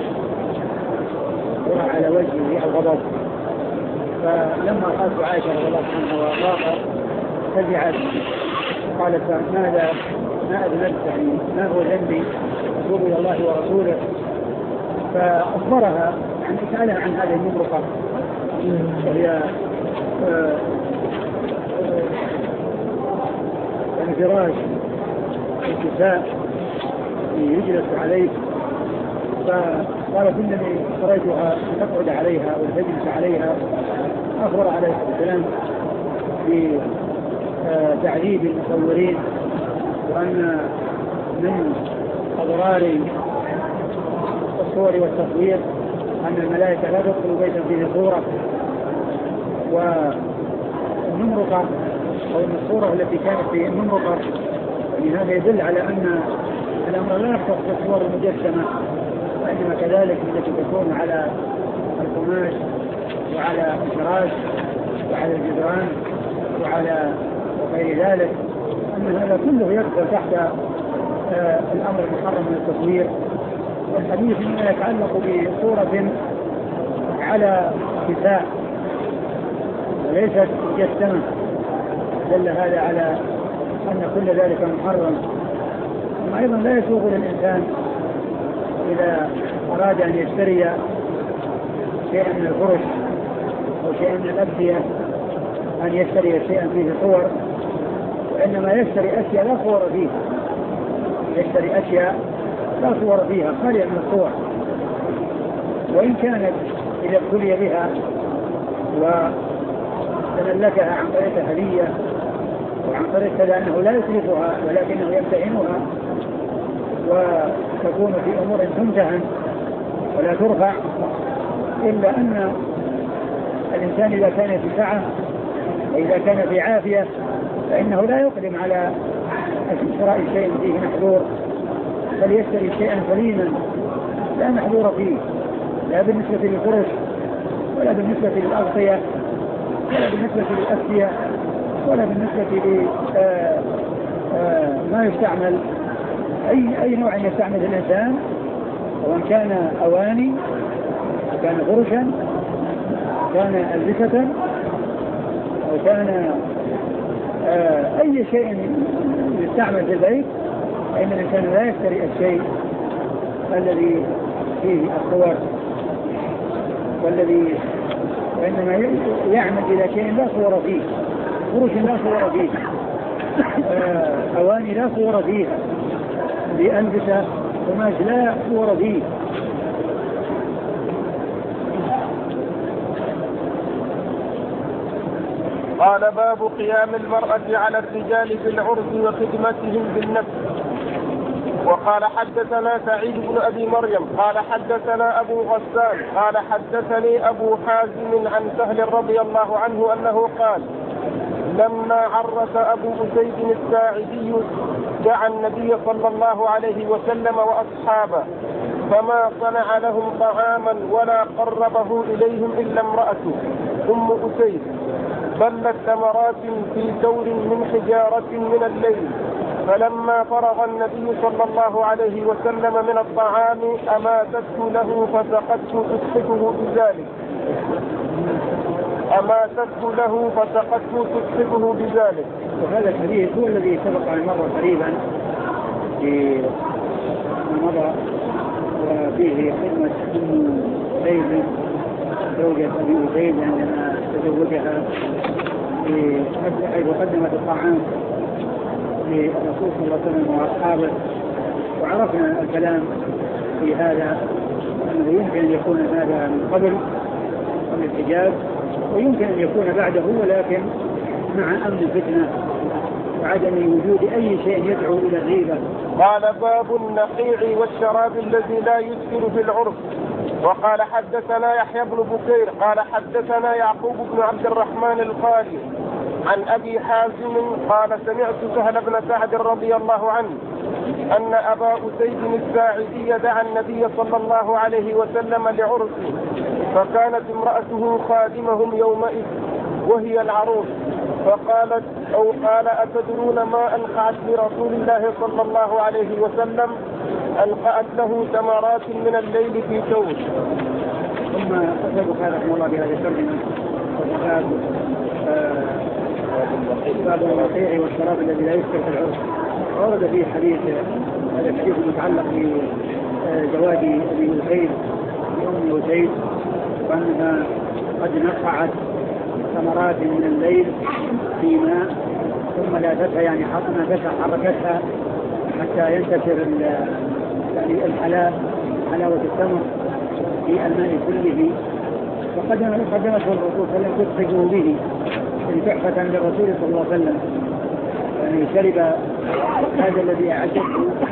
وعلى وجهه الغضب، فلما قالت عائشة رضي الله عنها وأرضاها فزعت قالت ماذا ما أذنبت يعني ما هو ذنبي أتوب إلى الله ورسوله؟ فأخبرها يعني سألها عن هذه النمرقة وهي فراش الكساء يجلس عليه، فقالت إنني اشتريتها تقعد عليها وتجلس عليها. أخبر عليه الصلاة والسلام بتعذيب المصورين وأن من أضرار الصور والتصوير أن الملائكة لا تدخل بيتا فيه صورة. والنمرقة أو أن الصورة التي كانت في المنظر، يعني هذا يدل على أن الأمر لا يختص بالصور المجسمة، وإنما كذلك التي تكون على القماش وعلى الفراش وعلى الجدران وعلى وغير ذلك، أن هذا كله يدخل تحت آه الأمر المحرم من التصوير. والحديث مما يتعلق بصورة على كساء وليست مجسمة دل هذا على أن كل ذلك محرم. أيضا لا يسوغ للإنسان إذا أراد أن يشتري شيئا من الفرش أو شيئا من الأبدية أن يشتري شيئا فيه صور، وإنما يشتري أشياء لا صور فيها، يشتري أشياء لا صور فيها خالية من الصور. وإن كانت إذا ابتلي بها وتملكها عن طريق هدية وعن طريق كذا أنه لا يتلفها ولكنه يمتهنها وتكون في أمور تمتهن ولا ترفع، إلا أن الإنسان إذا كان في سعة وإذا كان في عافية فإنه لا يقدم على شراء شيء فيه محظور، بل يشتري شيئا سليما لا محظور فيه، لا بالنسبة للفرش ولا بالنسبة للأغطية ولا بالنسبة للأسفية ولا بالنسبة لما يستعمل أي أي نوع يستعمل الإنسان، وإن كان أواني كان فرشا كان ألبسة أو كان أي شيء يستعمل في البيت، فإن الإنسان لا يشتري الشيء الذي فيه الصور والذي وإنما يعمل إلى شيء لا صور فيه، فرش لا صور فيه، أواني لا صور فيها، بألبسة قماش لا صور فيه. قال باب قيام المرأة على الرجال في العرس وخدمتهم بالنفس. وقال حدثنا سعيد بن أبي مريم قال حدثنا أبو غسان قال حدثني أبو حازم عن سهل رضي الله عنه أنه قال لما عرس أبو أسيد الساعدي دعا النبي صلى الله عليه وسلم وأصحابه فما صنع لهم طعاما ولا قربه إليهم إلا امرأته أم أسيد بلت ثمرات في دور من حجارة من الليل، فلما فرغ النبي صلى الله عليه وسلم من الطعام أماتته له فسقته تسحبه بذلك أماتته له فسقته تسحبه بذلك. وهذا الحديث هو الذي سبق عن مرة قريبا في مضى وفيه خدمة أم أسيد زوجة أبي أسيد عندما تزوجها حيث قدمت الطعام للرسول صلى الله عليه وسلم وأصحابه. وعرفنا الكلام في هذا أنه يمكن أن يكون هذا من قبل قبل الحجاب ويمكن أن يكون بعده، ولكن مع أمن الفتنة وعدم وجود أي شيء يدعو إلى الغيبة. قال باب النقيع والشراب الذي لا يسكر في العرف. وقال حدثنا يحيى بن بكير قال حدثنا يعقوب بن عبد الرحمن القاري عن أبي حازم قال سمعت سهل بن سعد رضي الله عنه أن أبا أسيد الساعدي دعا النبي صلى الله عليه وسلم لعرسه، فكانت امرأته خادمهم يومئذ وهي العروس، فقالت أو قال أتدرون ما أنقعت لرسول الله صلى الله عليه وسلم؟ ألقأت له ثمرات من الليل في ثور. ثم أسأل خير رحمه الله بهذا الترجمة وكتاب باب النقيع والشراب الذي لا يسكر في العرس. ورد فيه حديث هذا الحديث المتعلق بزواج أبي أسيد بأم أسيد وأنها قد نقعت ثمرات من الليل في ماء ثم لاتتها يعني حطمتها حركتها حتى ينتشر يعني الحلاوة حلاوة التمر في الماء كله، فقدمته الرسول صلى الله عليه وسلم تسقيه به تحفة للرسول صلى الله عليه وسلم، يعني شرب هذا الذي أعجبه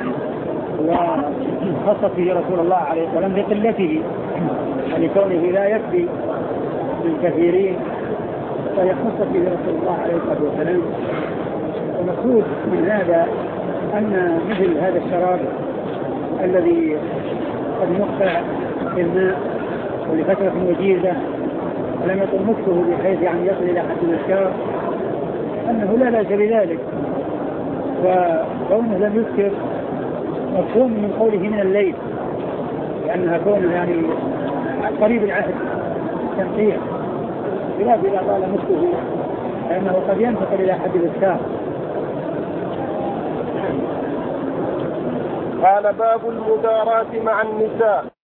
وخص فيه رسول الله عليه وسلم لقلته، لكونه لا يكفي للكثيرين وهي خصت به رسول الله عليه الصلاة والسلام. المقصود من هذا أن مثل هذا الشراب الذي قد مقطع في الماء ولفترة وجيزة ولم يطل مكته بحيث يعني يصل إلى حد الإسكار أنه لا بأس بذلك، وكونه لم يسكر مفهوم من قوله من الليل، لأنها كونه يعني قريب العهد تنقيح خلاف إذا طال مكته لأنه قد ينتقل إلى حد الإسكار. قال باب المداراة مع النساء.